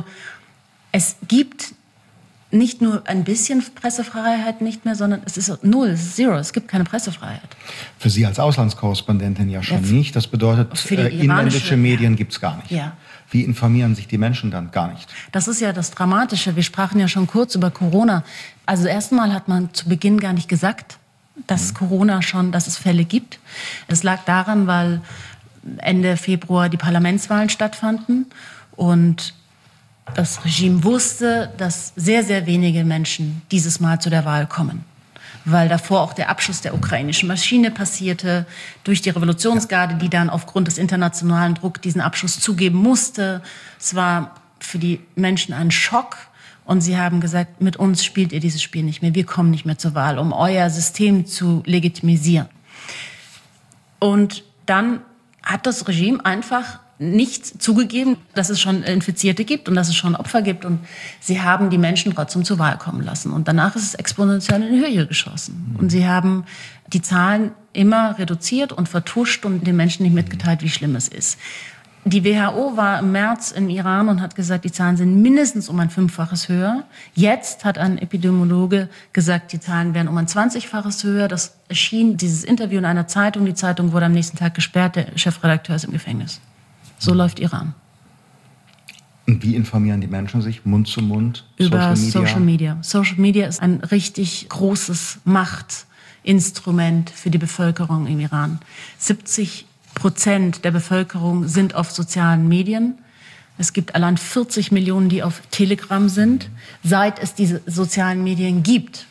es gibt nicht nur ein bisschen Pressefreiheit nicht mehr, sondern es ist null, es ist zero, es gibt keine Pressefreiheit. Für Sie als Auslandskorrespondentin ja schon nicht. Das bedeutet, inländische Medien gibt es gar nicht. Ja. Wie informieren sich die Menschen dann? Gar nicht. Das ist ja das Dramatische. Wir sprachen ja schon kurz über Corona. Also erstmal hat man zu Beginn gar nicht gesagt, dass dass es Fälle gibt. Es lag daran, weil Ende Februar die Parlamentswahlen stattfanden und das Regime wusste, dass sehr, sehr wenige Menschen dieses Mal zu der Wahl kommen. Weil davor auch der Abschuss der ukrainischen Maschine passierte, durch die Revolutionsgarde, die dann aufgrund des internationalen Drucks diesen Abschuss zugeben musste. Es war für die Menschen ein Schock. Und sie haben gesagt, mit uns spielt ihr dieses Spiel nicht mehr. Wir kommen nicht mehr zur Wahl, um euer System zu legitimisieren. Und dann hat das Regime einfach nicht zugegeben, dass es schon Infizierte gibt und dass es schon Opfer gibt. Und sie haben die Menschen trotzdem zur Wahl kommen lassen. Und danach ist es exponentiell in die Höhe geschossen. Und sie haben die Zahlen immer reduziert und vertuscht und den Menschen nicht mitgeteilt, wie schlimm es ist. Die WHO war im März im Iran und hat gesagt, die Zahlen sind mindestens um ein 5-faches höher. Jetzt hat ein Epidemiologe gesagt, die Zahlen wären um ein 20-faches höher. Das erschien, dieses Interview in einer Zeitung. Die Zeitung wurde am nächsten Tag gesperrt. Der Chefredakteur ist im Gefängnis. So läuft Iran. Und wie informieren die Menschen sich? Mund zu Mund? Über Social Media. Social Media ist ein richtig großes Machtinstrument für die Bevölkerung im Iran. 70% der Bevölkerung sind auf sozialen Medien. Es gibt allein 40 Millionen, die auf Telegram sind. Seit es diese sozialen Medien gibt,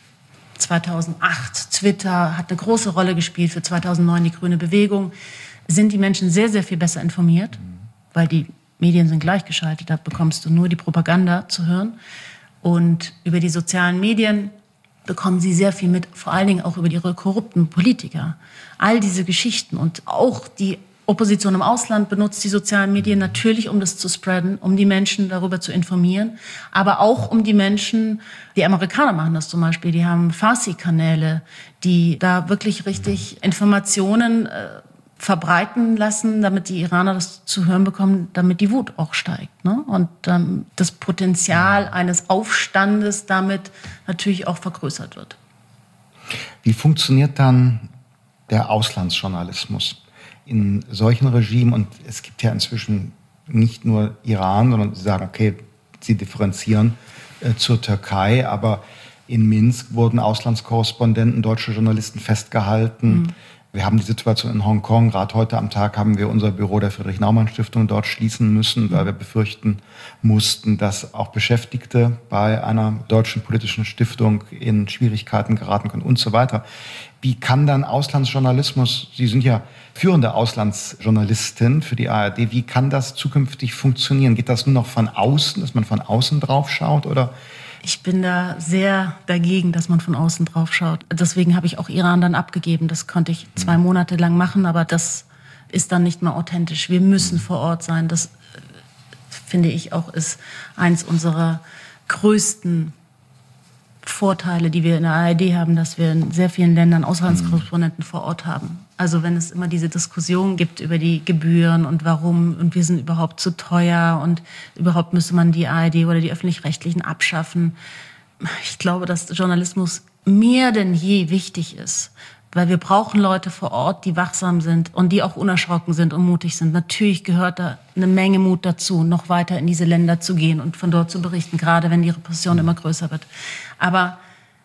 2008, Twitter hat eine große Rolle gespielt, für 2009 die grüne Bewegung, sind die Menschen sehr, sehr viel besser informiert, weil die Medien sind gleichgeschaltet, da bekommst du nur die Propaganda zu hören. Und über die sozialen Medien bekommen sie sehr viel mit, vor allen Dingen auch über ihre korrupten Politiker. All diese Geschichten und auch die Opposition im Ausland benutzt die sozialen Medien natürlich, um das zu spreaden, um die Menschen darüber zu informieren, aber auch um die Menschen, die Amerikaner machen das zum Beispiel, die haben Farsi-Kanäle, die da wirklich richtig Informationen verbreiten lassen, damit die Iraner das zu hören bekommen, damit die Wut auch steigt. Ne? Und das Potenzial eines Aufstandes damit natürlich auch vergrößert wird. Wie funktioniert dann der Auslandsjournalismus in solchen Regimen? Und es gibt ja inzwischen nicht nur Iran, sondern Sie sagen, okay, Sie differenzieren zur Türkei, aber in Minsk wurden Auslandskorrespondenten, deutsche Journalisten festgehalten. Wir haben die Situation in Hongkong. Gerade heute am Tag haben wir unser Büro der Friedrich-Naumann-Stiftung dort schließen müssen, weil wir befürchten mussten, dass auch Beschäftigte bei einer deutschen politischen Stiftung in Schwierigkeiten geraten können und so weiter. Wie kann dann Auslandsjournalismus, Sie sind ja führende Auslandsjournalistin für die ARD, wie kann das zukünftig funktionieren? Geht das nur noch von außen, dass man von außen drauf schaut, oder? Ich bin da sehr dagegen, dass man von außen drauf schaut. Deswegen habe ich auch Iran dann abgegeben. Das konnte ich 2 Monate lang machen, aber das ist dann nicht mehr authentisch. Wir müssen vor Ort sein. Das, finde ich, auch ist eins unserer größten Vorteile, die wir in der ARD haben, dass wir in sehr vielen Ländern Auslandskorrespondenten vor Ort haben. Also wenn es immer diese Diskussion gibt über die Gebühren und warum und wir sind überhaupt zu teuer und überhaupt müsste man die ARD oder die Öffentlich-Rechtlichen abschaffen. Ich glaube, dass Journalismus mehr denn je wichtig ist, weil wir brauchen Leute vor Ort, die wachsam sind und die auch unerschrocken sind und mutig sind. Natürlich gehört da eine Menge Mut dazu, noch weiter in diese Länder zu gehen und von dort zu berichten, gerade wenn die Repression immer größer wird. Aber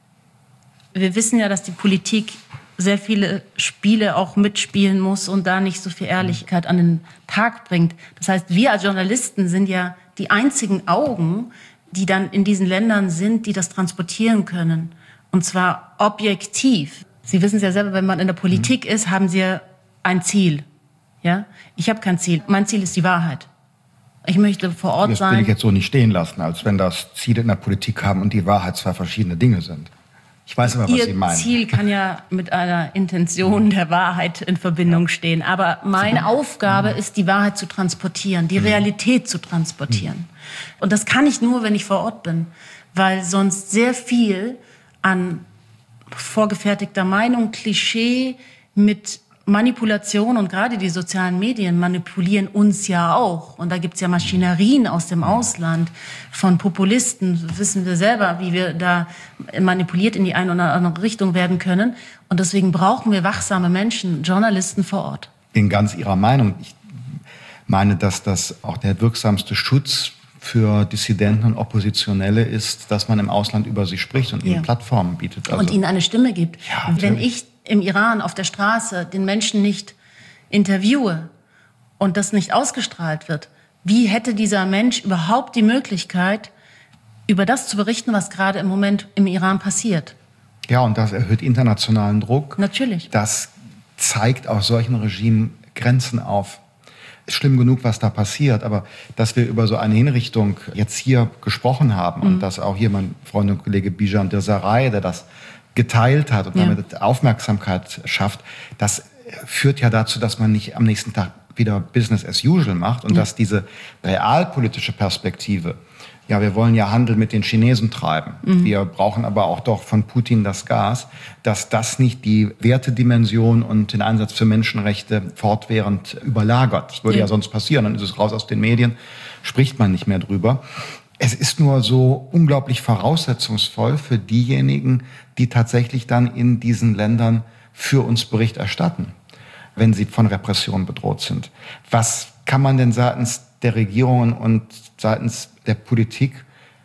wir wissen ja, dass die Politik sehr viele Spiele auch mitspielen muss und da nicht so viel Ehrlichkeit an den Tag bringt. Das heißt, wir als Journalisten sind ja die einzigen Augen, die dann in diesen Ländern sind, die das transportieren können. Und zwar objektiv. Sie wissen es ja selber, wenn man in der Politik ist, haben Sie ein Ziel. Ja? Ich habe kein Ziel. Mein Ziel ist die Wahrheit. Ich möchte vor Ort sein. Das will ich jetzt so nicht stehen lassen, als wenn das Ziele in der Politik haben und die Wahrheit 2 verschiedene Dinge sind. Ich weiß aber, was Sie meinen. Ihr Ziel kann ja mit einer Intention der Wahrheit in Verbindung stehen. Aber meine Aufgabe ist, die Wahrheit zu transportieren, die Realität zu transportieren. Und das kann ich nur, wenn ich vor Ort bin. Weil sonst sehr viel an vorgefertigter Meinung, Klischee mit Manipulation und gerade die sozialen Medien manipulieren uns ja auch. Und da gibt's ja Maschinerien aus dem Ausland von Populisten. Wissen wir selber, wie wir da manipuliert in die eine oder andere Richtung werden können. Und deswegen brauchen wir wachsame Menschen, Journalisten vor Ort. Ich bin ganz Ihrer Meinung. Ich meine, dass das auch der wirksamste Schutz für Dissidenten und Oppositionelle ist, dass man im Ausland über sie spricht und ihnen Plattformen bietet. Also, und ihnen eine Stimme gibt. Ja, wenn ich im Iran auf der Straße den Menschen nicht interviewe und das nicht ausgestrahlt wird, wie hätte dieser Mensch überhaupt die Möglichkeit, über das zu berichten, was gerade im Moment im Iran passiert? Ja, und das erhöht internationalen Druck. Natürlich. Das zeigt auch solchen Regimen Grenzen auf. Ist schlimm genug, was da passiert, aber dass wir über so eine Hinrichtung jetzt hier gesprochen haben und dass auch hier mein Freund und Kollege Bijan Dessaray, der das geteilt hat und damit Aufmerksamkeit schafft, das führt ja dazu, dass man nicht am nächsten Tag wieder Business as usual macht und dass diese realpolitische Perspektive, ja, wir wollen ja Handel mit den Chinesen treiben, wir brauchen aber auch doch von Putin das Gas, dass das nicht die Wertedimension und den Einsatz für Menschenrechte fortwährend überlagert. Das würde ja sonst passieren, dann ist es raus aus den Medien, spricht man nicht mehr drüber. Es ist nur so unglaublich voraussetzungsvoll für diejenigen, die tatsächlich dann in diesen Ländern für uns Bericht erstatten, wenn sie von Repression bedroht sind. Was kann man denn seitens der Regierungen und seitens der Politik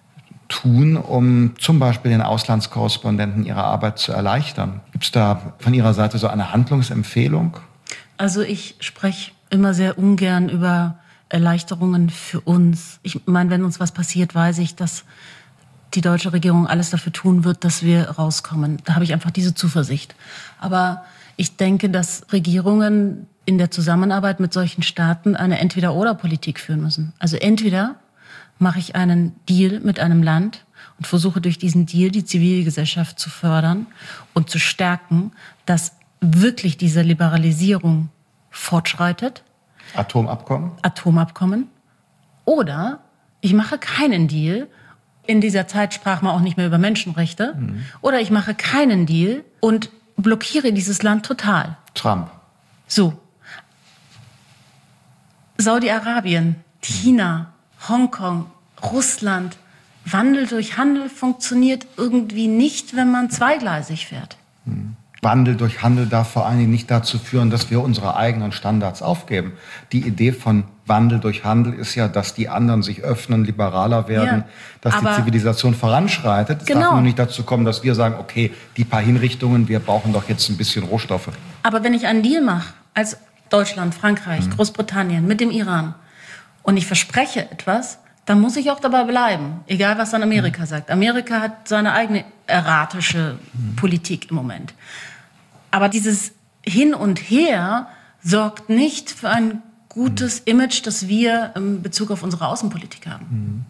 tun, um zum Beispiel den Auslandskorrespondenten ihre Arbeit zu erleichtern? Gibt es da von Ihrer Seite so eine Handlungsempfehlung? Also ich spreche immer sehr ungern über Erleichterungen für uns. Ich meine, wenn uns was passiert, weiß ich, dass die deutsche Regierung alles dafür tun wird, dass wir rauskommen. Da habe ich einfach diese Zuversicht. Aber ich denke, dass Regierungen in der Zusammenarbeit mit solchen Staaten eine Entweder-oder-Politik führen müssen. Also entweder mache ich einen Deal mit einem Land und versuche durch diesen Deal die Zivilgesellschaft zu fördern und zu stärken, dass wirklich diese Liberalisierung fortschreitet. Atomabkommen. Oder ich mache keinen Deal. In dieser Zeit sprach man auch nicht mehr über Menschenrechte. Oder ich mache keinen Deal und blockiere dieses Land total. Trump. So. Saudi-Arabien, China, Hongkong, Russland. Wandel durch Handel funktioniert irgendwie nicht, wenn man zweigleisig fährt. Wandel durch Handel darf vor allen Dingen nicht dazu führen, dass wir unsere eigenen Standards aufgeben. Die Idee von Wandel durch Handel ist ja, dass die anderen sich öffnen, liberaler werden, dass die Zivilisation voranschreitet. Es darf nur nicht dazu kommen, dass wir sagen, okay, die paar Hinrichtungen, wir brauchen doch jetzt ein bisschen Rohstoffe. Aber wenn ich einen Deal mache, als Deutschland, Frankreich, Großbritannien mit dem Iran und ich verspreche etwas, dann muss ich auch dabei bleiben, egal was dann Amerika sagt. Amerika hat seine eigene erratische Politik im Moment. Aber dieses Hin und Her sorgt nicht für ein gutes Image, das wir in Bezug auf unsere Außenpolitik haben.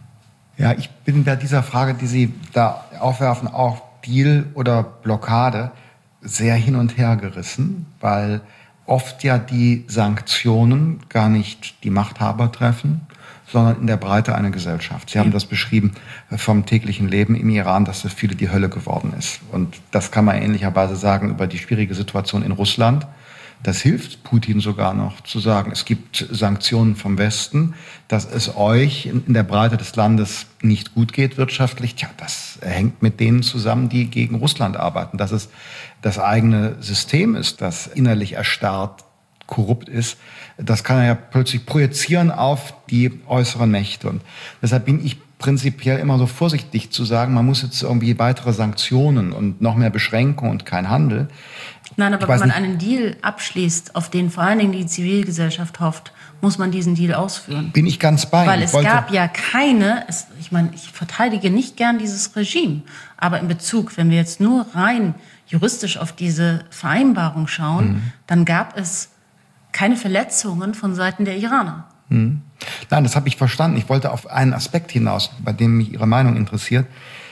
Ja, ich bin bei dieser Frage, die Sie da aufwerfen, auch Deal oder Blockade, sehr hin und her gerissen, weil oft ja die Sanktionen gar nicht die Machthaber treffen, sondern in der Breite eine Gesellschaft. Sie haben das beschrieben vom täglichen Leben im Iran, dass für viele die Hölle geworden ist. Und das kann man ähnlicherweise sagen über die schwierige Situation in Russland. Das hilft Putin sogar noch zu sagen, es gibt Sanktionen vom Westen, dass es euch in der Breite des Landes nicht gut geht wirtschaftlich. Tja, das hängt mit denen zusammen, die gegen Russland arbeiten. Dass es das eigene System ist, das innerlich erstarrt, korrupt ist, das kann er ja plötzlich projizieren auf die äußeren Mächte. Und deshalb bin ich prinzipiell immer so vorsichtig zu sagen, man muss jetzt irgendwie weitere Sanktionen und noch mehr Beschränkungen und kein Handel. Nein, aber wenn man einen Deal abschließt, auf den vor allen Dingen die Zivilgesellschaft hofft, muss man diesen Deal ausführen. Bin ich ganz bei Ihnen. Weil es gab ja keine, ich meine, ich verteidige nicht gern dieses Regime, aber in Bezug, wenn wir jetzt nur rein juristisch auf diese Vereinbarung schauen, dann gab es keine Verletzungen von Seiten der Iraner. Nein, das habe ich verstanden. Ich wollte auf einen Aspekt hinaus, bei dem mich Ihre Meinung interessiert.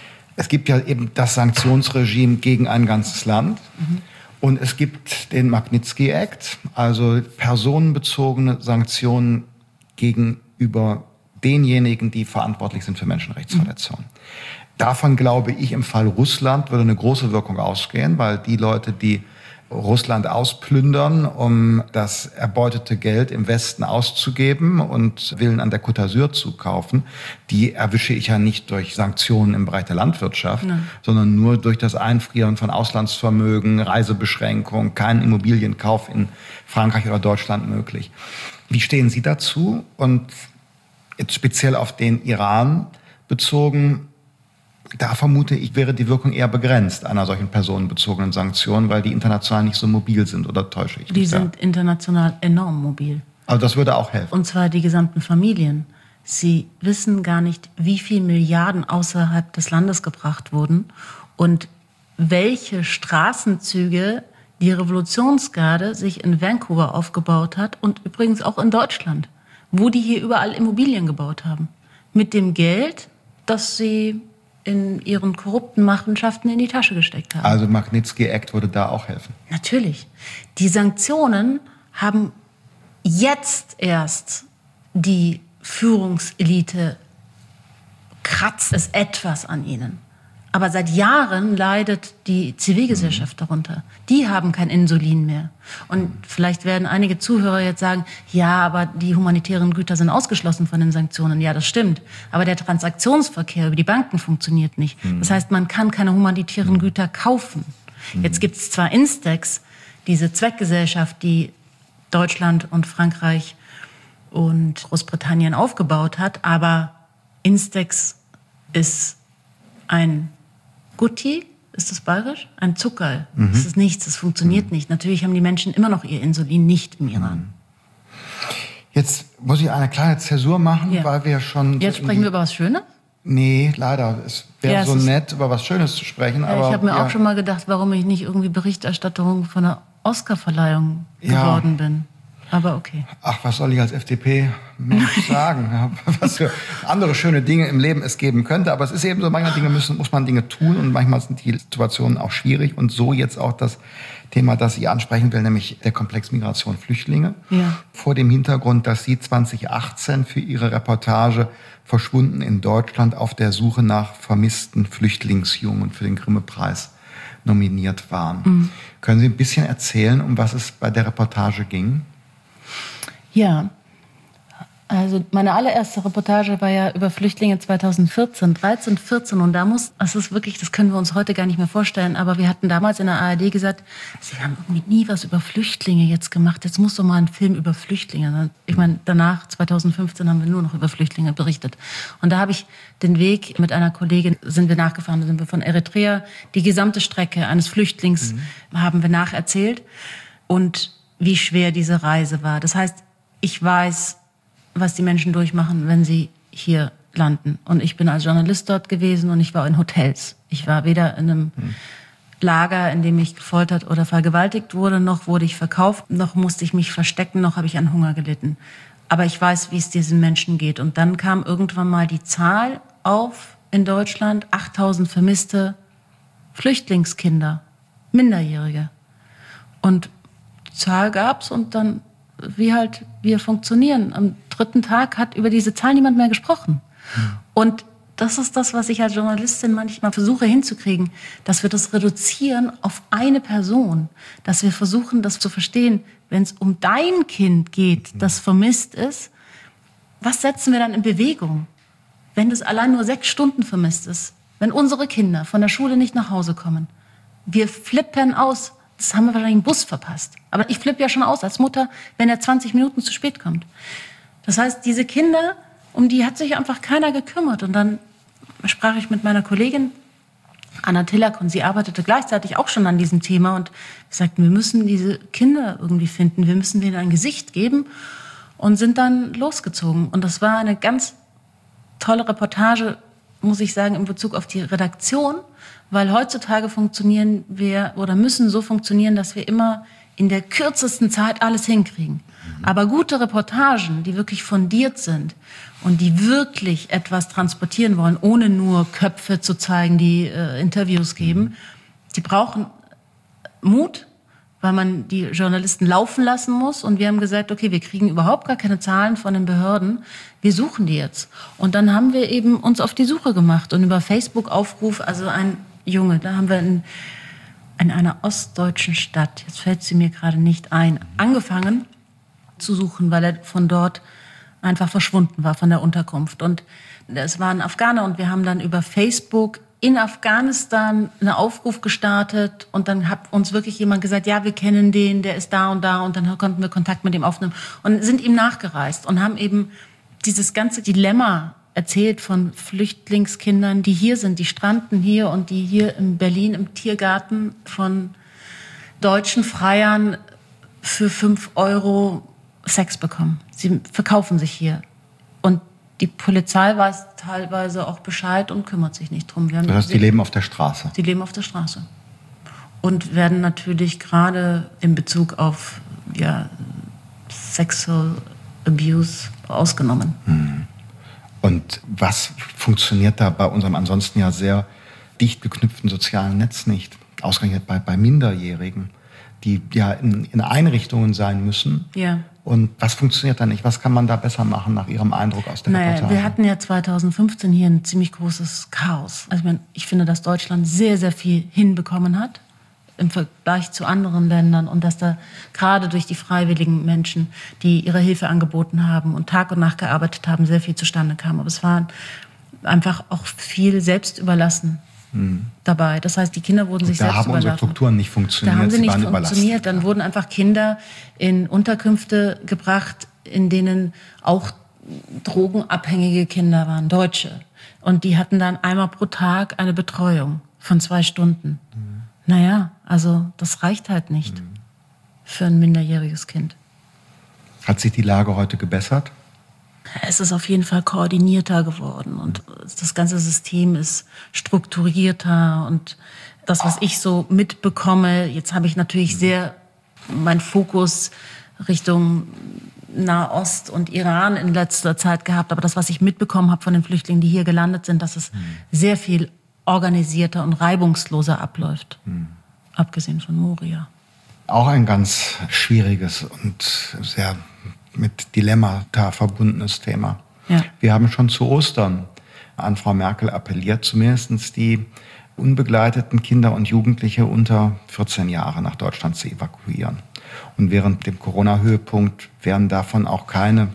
Es gibt ja eben das Sanktionsregime gegen ein ganzes Land. Und es gibt den Magnitsky Act, also personenbezogene Sanktionen gegenüber denjenigen, die verantwortlich sind für Menschenrechtsverletzungen. Davon glaube ich, im Fall Russland würde eine große Wirkung ausgehen, weil die Leute, die Russland ausplündern, um das erbeutete Geld im Westen auszugeben und Villen an der Côte d'Azur zu kaufen, die erwische ich ja nicht durch Sanktionen im Bereich der Landwirtschaft, sondern nur durch das Einfrieren von Auslandsvermögen, Reisebeschränkungen, keinen Immobilienkauf in Frankreich oder Deutschland möglich. Wie stehen Sie dazu? Und jetzt speziell auf den Iran bezogen, da vermute ich, wäre die Wirkung eher begrenzt einer solchen personenbezogenen Sanktion, weil die international nicht so mobil sind, oder täusche ich mich? Die sind international enorm mobil. Also das würde auch helfen. Und zwar die gesamten Familien. Sie wissen gar nicht, wie viele Milliarden außerhalb des Landes gebracht wurden und welche Straßenzüge die Revolutionsgarde sich in Vancouver aufgebaut hat und übrigens auch in Deutschland, wo die hier überall Immobilien gebaut haben. Mit dem Geld, das sie in ihren korrupten Machenschaften in die Tasche gesteckt haben. Also Magnitsky Act würde da auch helfen? Natürlich. Die Sanktionen haben jetzt erst die Führungselite, kratzt es etwas an ihnen. Aber seit Jahren leidet die Zivilgesellschaft darunter. Die haben kein Insulin mehr. Und vielleicht werden einige Zuhörer jetzt sagen, ja, aber die humanitären Güter sind ausgeschlossen von den Sanktionen. Ja, das stimmt. Aber der Transaktionsverkehr über die Banken funktioniert nicht. Das heißt, man kann keine humanitären Güter kaufen. Jetzt gibt es zwar Instex, diese Zweckgesellschaft, die Deutschland und Frankreich und Großbritannien aufgebaut hat, aber Instex ist ein Gutti, ist das bayerisch? Ein Zuckerl. Das ist nichts, das funktioniert nicht. Natürlich haben die Menschen immer noch ihr Insulin nicht im Iran. Jetzt muss ich eine kleine Zäsur machen, weil wir schon... Jetzt sprechen wir über was Schönes? Nee, leider. Es wäre so nett, über was Schönes zu sprechen. Ja, aber ich habe mir auch schon mal gedacht, warum ich nicht irgendwie Berichterstatterin von einer Oscar-Verleihung geworden bin. Aber okay. Ach, was soll ich als FDP-Mensch sagen? Was für andere schöne Dinge im Leben es geben könnte. Aber es ist eben so, manchmal Dinge muss man Dinge tun und manchmal sind die Situationen auch schwierig. Und so jetzt auch das Thema, das ich ansprechen will, nämlich der Komplex Migration Flüchtlinge. Ja. Vor dem Hintergrund, dass Sie 2018 für Ihre Reportage Verschwunden in Deutschland auf der Suche nach vermissten Flüchtlingsjungen für den Grimme-Preis nominiert waren. Können Sie ein bisschen erzählen, um was es bei der Reportage ging? Ja, Also meine allererste Reportage war ja über Flüchtlinge 2014, 13, 14 und das ist wirklich, das können wir uns heute gar nicht mehr vorstellen, aber wir hatten damals in der ARD gesagt, sie haben irgendwie nie was über Flüchtlinge jetzt gemacht, jetzt muss doch mal ein Film über Flüchtlinge. Ich meine, danach, 2015, haben wir nur noch über Flüchtlinge berichtet. Und da habe ich den Weg mit einer Kollegin, sind wir nachgefahren, da sind wir von Eritrea, die gesamte Strecke eines Flüchtlings haben wir nacherzählt und wie schwer diese Reise war. Das heißt, ich weiß, was die Menschen durchmachen, wenn sie hier landen. Und ich bin als Journalist dort gewesen und ich war in Hotels. Ich war weder in einem Lager, in dem ich gefoltert oder vergewaltigt wurde, noch wurde ich verkauft, noch musste ich mich verstecken, noch habe ich an Hunger gelitten. Aber ich weiß, wie es diesen Menschen geht. Und dann kam irgendwann mal die Zahl auf in Deutschland, 8.000 vermisste Flüchtlingskinder, Minderjährige. Und die Zahl gab's und dann, wie halt wir funktionieren. Am 3. Tag hat über diese Zahl niemand mehr gesprochen. Und das ist das, was ich als Journalistin manchmal versuche hinzukriegen, dass wir das reduzieren auf eine Person, dass wir versuchen, das zu verstehen, wenn es um dein Kind geht, das vermisst ist, was setzen wir dann in Bewegung? Wenn das allein nur 6 Stunden vermisst ist, wenn unsere Kinder von der Schule nicht nach Hause kommen, wir flippen aus. Das haben wir wahrscheinlich einen Bus verpasst. Aber ich flippe ja schon aus als Mutter, wenn er 20 Minuten zu spät kommt. Das heißt, diese Kinder, um die hat sich einfach keiner gekümmert. Und dann sprach ich mit meiner Kollegin Anna Tillak und sie arbeitete gleichzeitig auch schon an diesem Thema und sagten, wir müssen diese Kinder irgendwie finden, wir müssen denen ein Gesicht geben und sind dann losgezogen. Und das war eine ganz tolle Reportage, muss ich sagen, in Bezug auf die Redaktion, weil heutzutage funktionieren wir oder müssen so funktionieren, dass wir immer in der kürzesten Zeit alles hinkriegen. Aber gute Reportagen, die wirklich fundiert sind und die wirklich etwas transportieren wollen, ohne nur Köpfe zu zeigen, die Interviews geben, die brauchen Mut, weil man die Journalisten laufen lassen muss. Und wir haben gesagt, okay, wir kriegen überhaupt gar keine Zahlen von den Behörden. Wir suchen die jetzt. Und dann haben wir eben uns auf die Suche gemacht und über Facebook-Aufruf, also ein Junge, da haben wir in einer ostdeutschen Stadt, jetzt fällt sie mir gerade nicht ein, angefangen zu suchen, weil er von dort einfach verschwunden war, von der Unterkunft. Und es war ein Afghaner und wir haben dann über Facebook in Afghanistan einen Aufruf gestartet und dann hat uns wirklich jemand gesagt, ja, wir kennen den, der ist da und dann konnten wir Kontakt mit ihm aufnehmen und sind ihm nachgereist und haben eben dieses ganze Dilemma erzählt von Flüchtlingskindern, die hier sind, die stranden hier und die hier in Berlin im Tiergarten von deutschen Freiern für 5 Euro Sex bekommen. Sie verkaufen sich hier. Und die Polizei weiß teilweise auch Bescheid und kümmert sich nicht drum. Das heißt, die leben auf der Straße? Die leben auf der Straße. Und werden natürlich gerade in Bezug auf Sexual Abuse ausgenommen. Und was funktioniert da bei unserem ansonsten ja sehr dicht geknüpften sozialen Netz nicht? Ausgerechnet bei Minderjährigen, die ja in Einrichtungen sein müssen. Ja. Und was funktioniert da nicht? Was kann man da besser machen nach Ihrem Eindruck aus der Reportage? Wir hatten ja 2015 hier ein ziemlich großes Chaos. Also ich finde, dass Deutschland sehr, sehr viel hinbekommen hat im Vergleich zu anderen Ländern und dass da gerade durch die freiwilligen Menschen, die ihre Hilfe angeboten haben und Tag und Nacht gearbeitet haben, sehr viel zustande kam. Aber es war einfach auch viel selbst überlassen dabei. Das heißt, die Kinder wurden sich selbst überlassen. Da haben unsere Strukturen nicht funktioniert. Da haben sie nicht funktioniert. Dann wurden einfach Kinder in Unterkünfte gebracht, in denen auch drogenabhängige Kinder waren, Deutsche. Und die hatten dann einmal pro Tag eine Betreuung von 2 Stunden. Naja, also das reicht halt nicht für ein minderjähriges Kind. Hat sich die Lage heute gebessert? Es ist auf jeden Fall koordinierter geworden und das ganze System ist strukturierter und das, was ich so mitbekomme, jetzt habe ich natürlich sehr meinen Fokus Richtung Nahost und Iran in letzter Zeit gehabt, aber das, was ich mitbekommen habe von den Flüchtlingen, die hier gelandet sind, dass es sehr viel organisierter und reibungsloser abläuft, abgesehen von Moria. Auch ein ganz schwieriges und sehr mit Dilemmata verbundenes Thema. Ja. Wir haben schon zu Ostern an Frau Merkel appelliert, zumindest die unbegleiteten Kinder und Jugendliche unter 14 Jahre nach Deutschland zu evakuieren. Und während dem Corona-Höhepunkt werden davon auch keine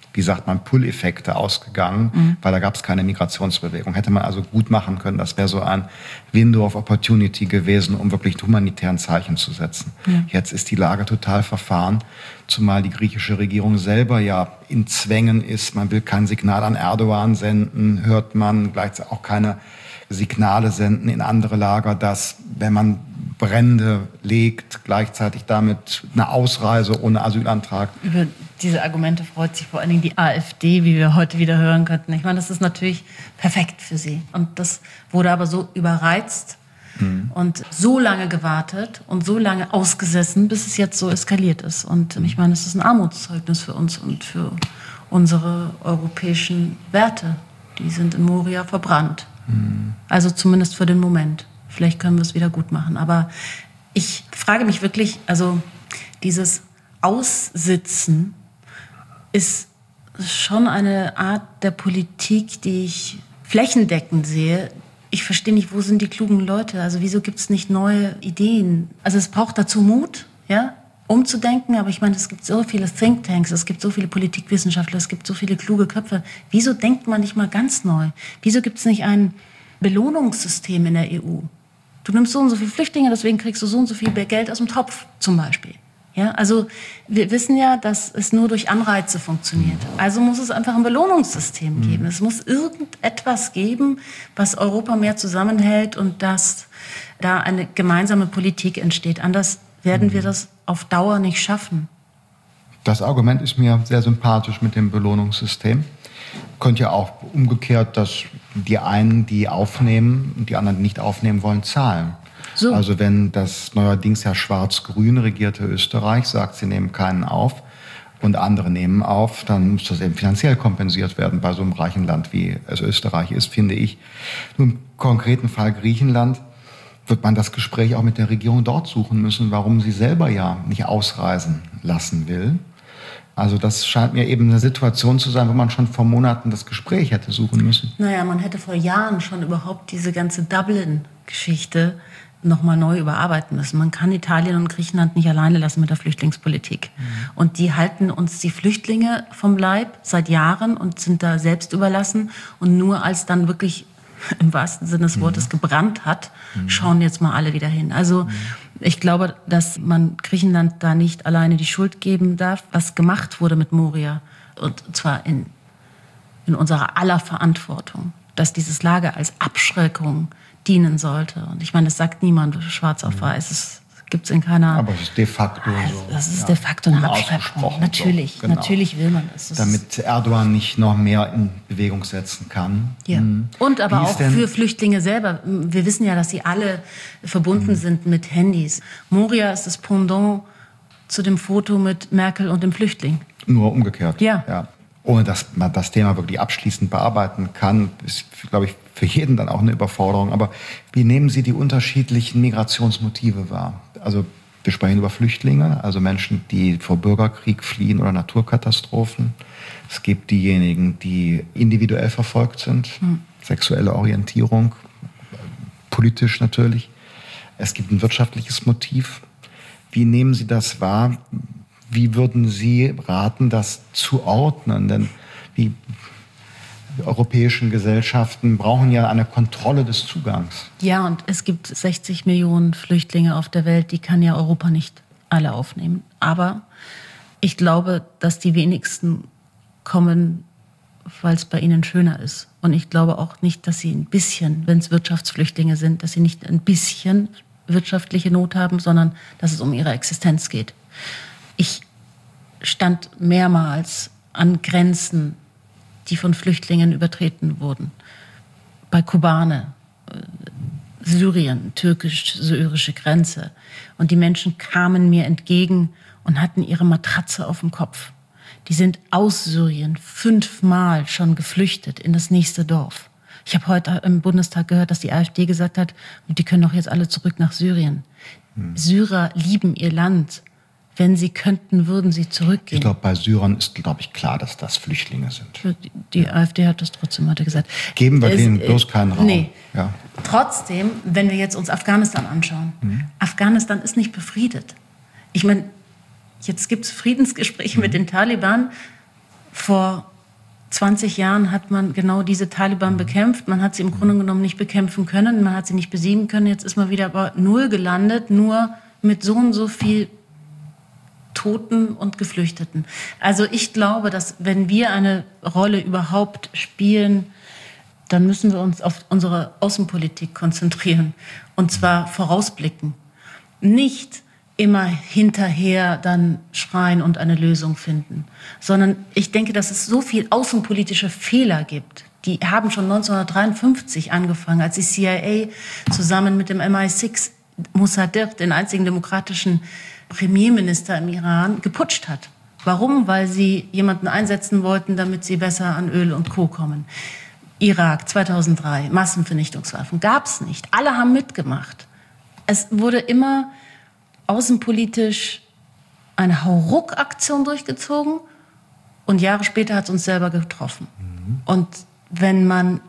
wie sagt man, Pull-Effekte ausgegangen, weil da gab es keine Migrationsbewegung. Hätte man also gut machen können, das wäre so ein Window of Opportunity gewesen, um wirklich humanitären Zeichen zu setzen. Ja. Jetzt ist die Lage total verfahren, zumal die griechische Regierung selber ja in Zwängen ist. Man will kein Signal an Erdogan senden, hört man gleichzeitig auch keine Signale senden in andere Lager, dass, wenn man Brände legt, gleichzeitig damit eine Ausreise ohne Asylantrag. Über diese Argumente freut sich vor allen Dingen die AfD, wie wir heute wieder hören könnten. Ich meine, das ist natürlich perfekt für sie. Und das wurde aber so überreizt und so lange gewartet und so lange ausgesessen, bis es jetzt so eskaliert ist. Und ich meine, es ist ein Armutszeugnis für uns und für unsere europäischen Werte. Die sind in Moria verbrannt. Also zumindest für den Moment. Vielleicht können wir es wieder gut machen. Aber ich frage mich wirklich, also dieses Aussitzen ist schon eine Art der Politik, die ich flächendeckend sehe. Ich verstehe nicht, wo sind die klugen Leute? Also wieso gibt es nicht neue Ideen? Also es braucht dazu Mut, ja, umzudenken. Aber ich meine, es gibt so viele Thinktanks, es gibt so viele Politikwissenschaftler, es gibt so viele kluge Köpfe. Wieso denkt man nicht mal ganz neu? Wieso gibt es nicht ein Belohnungssystem in der EU? Du nimmst so und so viele Flüchtlinge, deswegen kriegst du so und so viel Geld aus dem Topf zum Beispiel. Ja, also wir wissen ja, dass es nur durch Anreize funktioniert. Also muss es einfach ein Belohnungssystem geben. Es muss irgendetwas geben, was Europa mehr zusammenhält und dass da eine gemeinsame Politik entsteht. Anders werden wir das auf Dauer nicht schaffen. Das Argument ist mir sehr sympathisch mit dem Belohnungssystem. Könnte ja auch umgekehrt, dass die einen, die aufnehmen und die anderen, die nicht aufnehmen wollen, zahlen. So. Also wenn das neuerdings ja schwarz-grün regierte Österreich sagt, sie nehmen keinen auf und andere nehmen auf, dann muss das eben finanziell kompensiert werden bei so einem reichen Land, wie es Österreich ist, finde ich. Nun, im konkreten Fall Griechenland wird man das Gespräch auch mit der Regierung dort suchen müssen, warum sie selber ja nicht ausreisen lassen will. Also das scheint mir eben eine Situation zu sein, wo man schon vor Monaten das Gespräch hätte suchen müssen. Naja, man hätte vor Jahren schon überhaupt diese ganze Dublin-Geschichte nochmal neu überarbeiten müssen. Man kann Italien und Griechenland nicht alleine lassen mit der Flüchtlingspolitik. Und die halten uns die Flüchtlinge vom Leib seit Jahren und sind da selbst überlassen. Und nur als dann wirklich im wahrsten Sinne des Wortes gebrannt hat, schauen jetzt mal alle wieder hin. Also ich glaube, dass man Griechenland da nicht alleine die Schuld geben darf, was gemacht wurde mit Moria. Und zwar in unserer aller Verantwortung, dass dieses Lager als Abschreckung dienen sollte. Und ich meine, das sagt niemand schwarz auf weiß. Das gibt es in keiner... Aber es ist de facto so. Das ist de facto eine Abschreckung. Natürlich, so, genau. Natürlich will man das. Damit Erdogan nicht noch mehr in Bewegung setzen kann. Ja. Und aber auch für Flüchtlinge selber. Wir wissen ja, dass sie alle verbunden sind mit Handys. Moria ist das Pendant zu dem Foto mit Merkel und dem Flüchtling. Nur umgekehrt. Ja. Ohne dass man das Thema wirklich abschließend bearbeiten kann, ist, glaube ich, für jeden dann auch eine Überforderung. Aber wie nehmen Sie die unterschiedlichen Migrationsmotive wahr? Also wir sprechen über Flüchtlinge, also Menschen, die vor Bürgerkrieg fliehen oder Naturkatastrophen. Es gibt diejenigen, die individuell verfolgt sind, sexuelle Orientierung, politisch natürlich. Es gibt ein wirtschaftliches Motiv. Wie nehmen Sie das wahr? Wie würden Sie raten, das zu ordnen? Denn die europäischen Gesellschaften brauchen ja eine Kontrolle des Zugangs. Ja, und es gibt 60 Millionen Flüchtlinge auf der Welt, die kann ja Europa nicht alle aufnehmen. Aber ich glaube, dass die wenigsten kommen, weil es bei ihnen schöner ist. Und ich glaube auch nicht, dass sie ein bisschen, wenn es Wirtschaftsflüchtlinge sind, dass sie nicht ein bisschen wirtschaftliche Not haben, sondern dass es um ihre Existenz geht. Ich stand mehrmals an Grenzen, die von Flüchtlingen übertreten wurden. Bei Kobane, Syrien, türkisch-syrische Grenze. Und die Menschen kamen mir entgegen und hatten ihre Matratze auf dem Kopf. Die sind aus Syrien 5-mal schon geflüchtet in das nächste Dorf. Ich habe heute im Bundestag gehört, dass die AfD gesagt hat, die können doch jetzt alle zurück nach Syrien. Syrer lieben ihr Land. Wenn sie könnten, würden sie zurückgehen. Ich glaube, bei Syrern ist, glaube ich, klar, dass das Flüchtlinge sind. Die AfD hat das trotzdem heute gesagt. Geben wir denen bloß keinen Raum. Nee. Ja. Trotzdem, wenn wir jetzt uns Afghanistan anschauen, Afghanistan ist nicht befriedet. Ich meine, jetzt gibt es Friedensgespräche mit den Taliban vor 20 Jahren hat man genau diese Taliban bekämpft. Man hat sie im Grunde genommen nicht bekämpfen können. Man hat sie nicht besiegen können. Jetzt ist man wieder bei Null gelandet, nur mit so und so viel Toten und Geflüchteten. Also ich glaube, dass wenn wir eine Rolle überhaupt spielen, dann müssen wir uns auf unsere Außenpolitik konzentrieren. Und zwar vorausblicken. Nicht immer hinterher dann schreien und eine Lösung finden. Sondern ich denke, dass es so viel außenpolitische Fehler gibt. Die haben schon 1953 angefangen, als die CIA zusammen mit dem MI6 Mossadegh, den einzigen demokratischen Premierminister im Iran, geputscht hat. Warum? Weil sie jemanden einsetzen wollten, damit sie besser an Öl und Co. kommen. Irak 2003, Massenvernichtungswaffen, gab es nicht. Alle haben mitgemacht. Es wurde immer außenpolitisch eine Hauruck-Aktion durchgezogen und Jahre später hat es uns selber getroffen. Und wenn man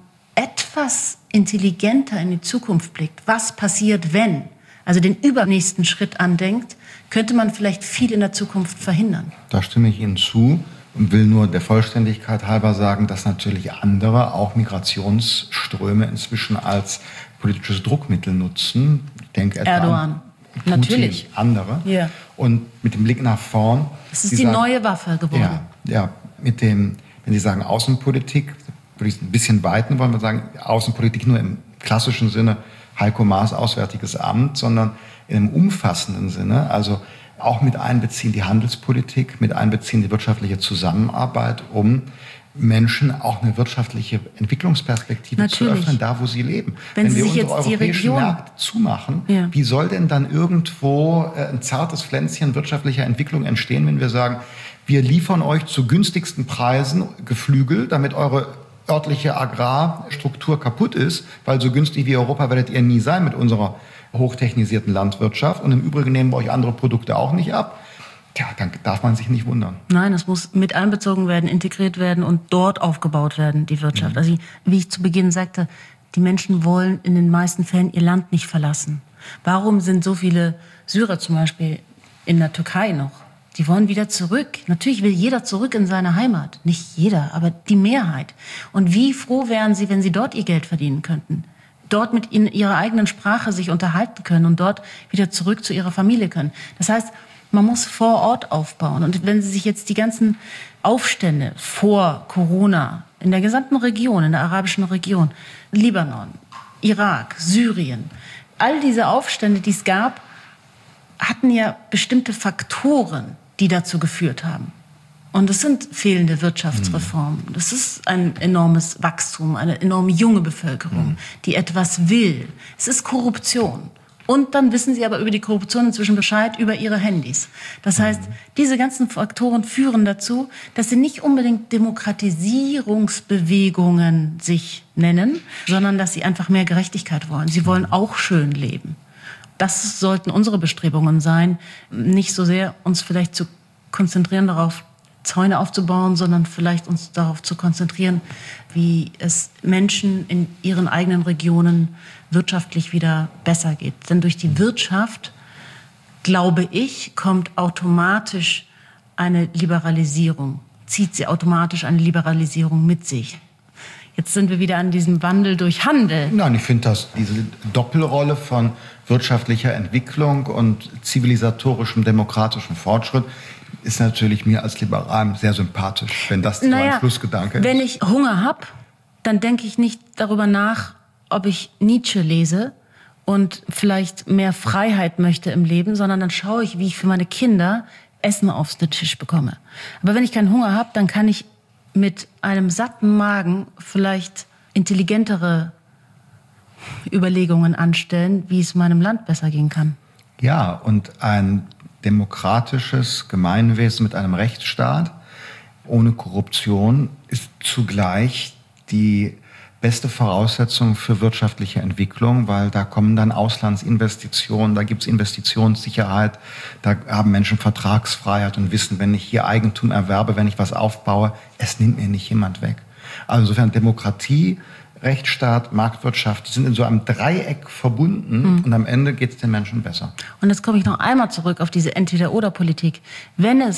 etwas intelligenter in die Zukunft blickt, was passiert, wenn, also den übernächsten Schritt andenkt, könnte man vielleicht viel in der Zukunft verhindern. Da stimme ich Ihnen zu und will nur der Vollständigkeit halber sagen, dass natürlich andere auch Migrationsströme inzwischen als politisches Druckmittel nutzen. Ich denke etwa Erdogan. Putin, natürlich. Andere. Ja. Und mit dem Blick nach vorn. Es ist die neue Waffe geworden. Ja, mit dem, wenn Sie sagen Außenpolitik, würde ich es ein bisschen weiten wollen. Wir sagen Außenpolitik nur im klassischen Sinne, Heiko Maas Auswärtiges Amt, sondern in einem umfassenden Sinne, also auch mit einbeziehen die Handelspolitik, mit einbeziehen die wirtschaftliche Zusammenarbeit, um Menschen auch eine wirtschaftliche Entwicklungsperspektive zu öffnen, da wo sie leben. Wenn wir sich unsere jetzt die europäischen Region Märkte zumachen, wie soll denn dann irgendwo ein zartes Pflänzchen wirtschaftlicher Entwicklung entstehen, wenn wir sagen, wir liefern euch zu günstigsten Preisen Geflügel, damit eure örtliche Agrarstruktur kaputt ist, weil so günstig wie Europa werdet ihr nie sein mit unserer hochtechnisierten Landwirtschaft und im Übrigen nehmen wir euch andere Produkte auch nicht ab. Tja, dann darf man sich nicht wundern. Nein, es muss mit einbezogen werden, integriert werden und dort aufgebaut werden, die Wirtschaft. Also wie ich zu Beginn sagte, die Menschen wollen in den meisten Fällen ihr Land nicht verlassen. Warum sind so viele Syrer zum Beispiel in der Türkei noch? Die wollen wieder zurück. Natürlich will jeder zurück in seine Heimat. Nicht jeder, aber die Mehrheit. Und wie froh wären sie, wenn sie dort ihr Geld verdienen könnten? Dort mit in ihrer eigenen Sprache sich unterhalten können und dort wieder zurück zu ihrer Familie können. Das heißt, man muss vor Ort aufbauen. Und wenn Sie sich jetzt die ganzen Aufstände vor Corona in der gesamten Region, in der arabischen Region, Libanon, Irak, Syrien, all diese Aufstände, die es gab, hatten ja bestimmte Faktoren, die dazu geführt haben. Und es sind fehlende Wirtschaftsreformen. Das ist ein enormes Wachstum, eine enorm junge Bevölkerung, die etwas will. Es ist Korruption. Und dann wissen sie aber über die Korruption inzwischen Bescheid über ihre Handys. Das heißt, diese ganzen Faktoren führen dazu, dass sie nicht unbedingt Demokratisierungsbewegungen sich nennen, sondern dass sie einfach mehr Gerechtigkeit wollen. Sie wollen auch schön leben. Das sollten unsere Bestrebungen sein, nicht so sehr uns vielleicht zu konzentrieren darauf, Zäune aufzubauen, sondern vielleicht uns darauf zu konzentrieren, wie es Menschen in ihren eigenen Regionen wirtschaftlich wieder besser geht. Denn durch die Wirtschaft, glaube ich, kommt automatisch eine Liberalisierung, zieht sie automatisch eine Liberalisierung mit sich. Jetzt sind wir wieder an diesem Wandel durch Handel. Nein, ich finde, dass diese Doppelrolle von wirtschaftlicher Entwicklung und zivilisatorischem demokratischem Fortschritt ist natürlich mir als Liberal sehr sympathisch, wenn das so ein Schlussgedanke ist. Wenn ich Hunger habe, dann denke ich nicht darüber nach, ob ich Nietzsche lese und vielleicht mehr Freiheit möchte im Leben, sondern dann schaue ich, wie ich für meine Kinder Essen auf den Tisch bekomme. Aber wenn ich keinen Hunger habe, dann kann ich mit einem satten Magen vielleicht intelligentere Überlegungen anstellen, wie es meinem Land besser gehen kann. Ja, und ein demokratisches Gemeinwesen mit einem Rechtsstaat ohne Korruption ist zugleich die beste Voraussetzung für wirtschaftliche Entwicklung, weil da kommen dann Auslandsinvestitionen, da gibt es Investitionssicherheit, da haben Menschen Vertragsfreiheit und wissen, wenn ich hier Eigentum erwerbe, wenn ich was aufbaue, es nimmt mir nicht jemand weg. Also insofern Demokratie, Rechtsstaat, Marktwirtschaft, die sind in so einem Dreieck verbunden und am Ende geht es den Menschen besser. Und jetzt komme ich noch einmal zurück auf diese Entweder-oder-Politik. Wenn es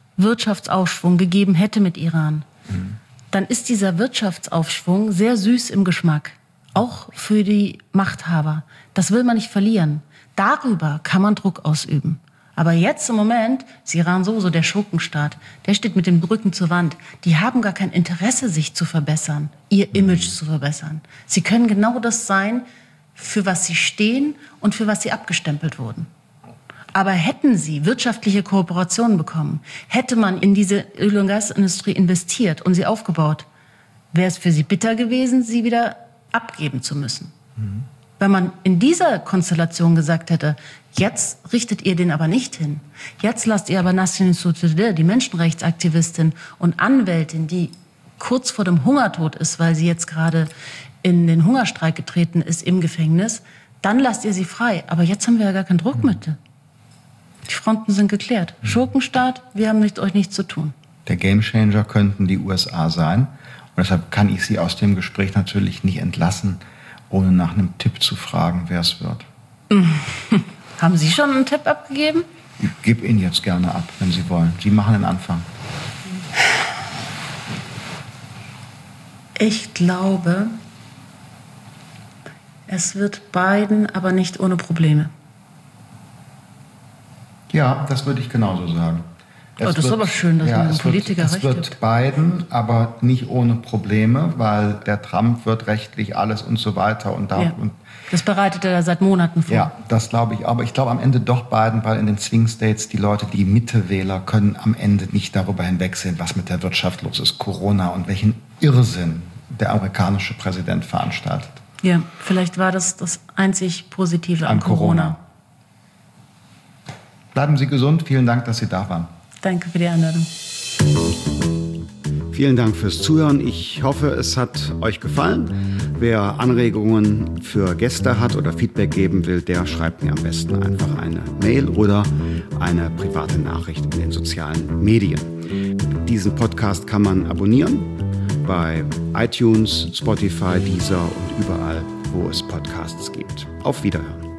Wirtschaftsaufschwung gegeben hätte mit Iran, dann ist dieser Wirtschaftsaufschwung sehr süß im Geschmack. Auch für die Machthaber. Das will man nicht verlieren. Darüber kann man Druck ausüben. Aber jetzt im Moment ist Iran sowieso der Schurkenstaat. Der steht mit dem Rücken zur Wand. Die haben gar kein Interesse, sich zu verbessern, ihr Image zu verbessern. Sie können genau das sein, für was sie stehen und für was sie abgestempelt wurden. Aber hätten sie wirtschaftliche Kooperationen bekommen, hätte man in diese Öl- und Gasindustrie investiert und sie aufgebaut, wäre es für sie bitter gewesen, sie wieder abgeben zu müssen. Wenn man in dieser Konstellation gesagt hätte, jetzt richtet ihr den aber nicht hin, jetzt lasst ihr aber Nasrin Sotoudeh, die Menschenrechtsaktivistin und Anwältin, die kurz vor dem Hungertod ist, weil sie jetzt gerade in den Hungerstreik getreten ist im Gefängnis, dann lasst ihr sie frei. Aber jetzt haben wir ja gar kein Druckmittel. Die Fronten sind geklärt. Schurkenstaat, wir haben mit euch nichts zu tun. Der Gamechanger könnten die USA sein. Und deshalb kann ich Sie aus dem Gespräch natürlich nicht entlassen, ohne nach einem Tipp zu fragen, wer es wird. Haben Sie schon einen Tipp abgegeben? Ich gebe Ihnen jetzt gerne ab, wenn Sie wollen. Sie machen den Anfang. Ich glaube, es wird Biden, aber nicht ohne Probleme. Ja, das würde ich genauso sagen. Das ist aber schön, dass man einem Politiker recht gibt. Es wird Biden, aber nicht ohne Probleme, weil der Trump wird rechtlich alles und so weiter. Und das bereitet er seit Monaten vor. Ja, das glaube ich. Aber ich glaube am Ende doch Biden, weil in den Swing States die Leute, die Mitte-Wähler, können am Ende nicht darüber hinwegsehen, was mit der Wirtschaft los ist, Corona und welchen Irrsinn der amerikanische Präsident veranstaltet. Ja, vielleicht war das einzig Positive an Corona. Bleiben Sie gesund. Vielen Dank, dass Sie da waren. Danke für die Einladung. Vielen Dank fürs Zuhören. Ich hoffe, es hat euch gefallen. Wer Anregungen für Gäste hat oder Feedback geben will, der schreibt mir am besten einfach eine Mail oder eine private Nachricht in den sozialen Medien. Diesen Podcast kann man abonnieren bei iTunes, Spotify, Deezer und überall, wo es Podcasts gibt. Auf Wiederhören.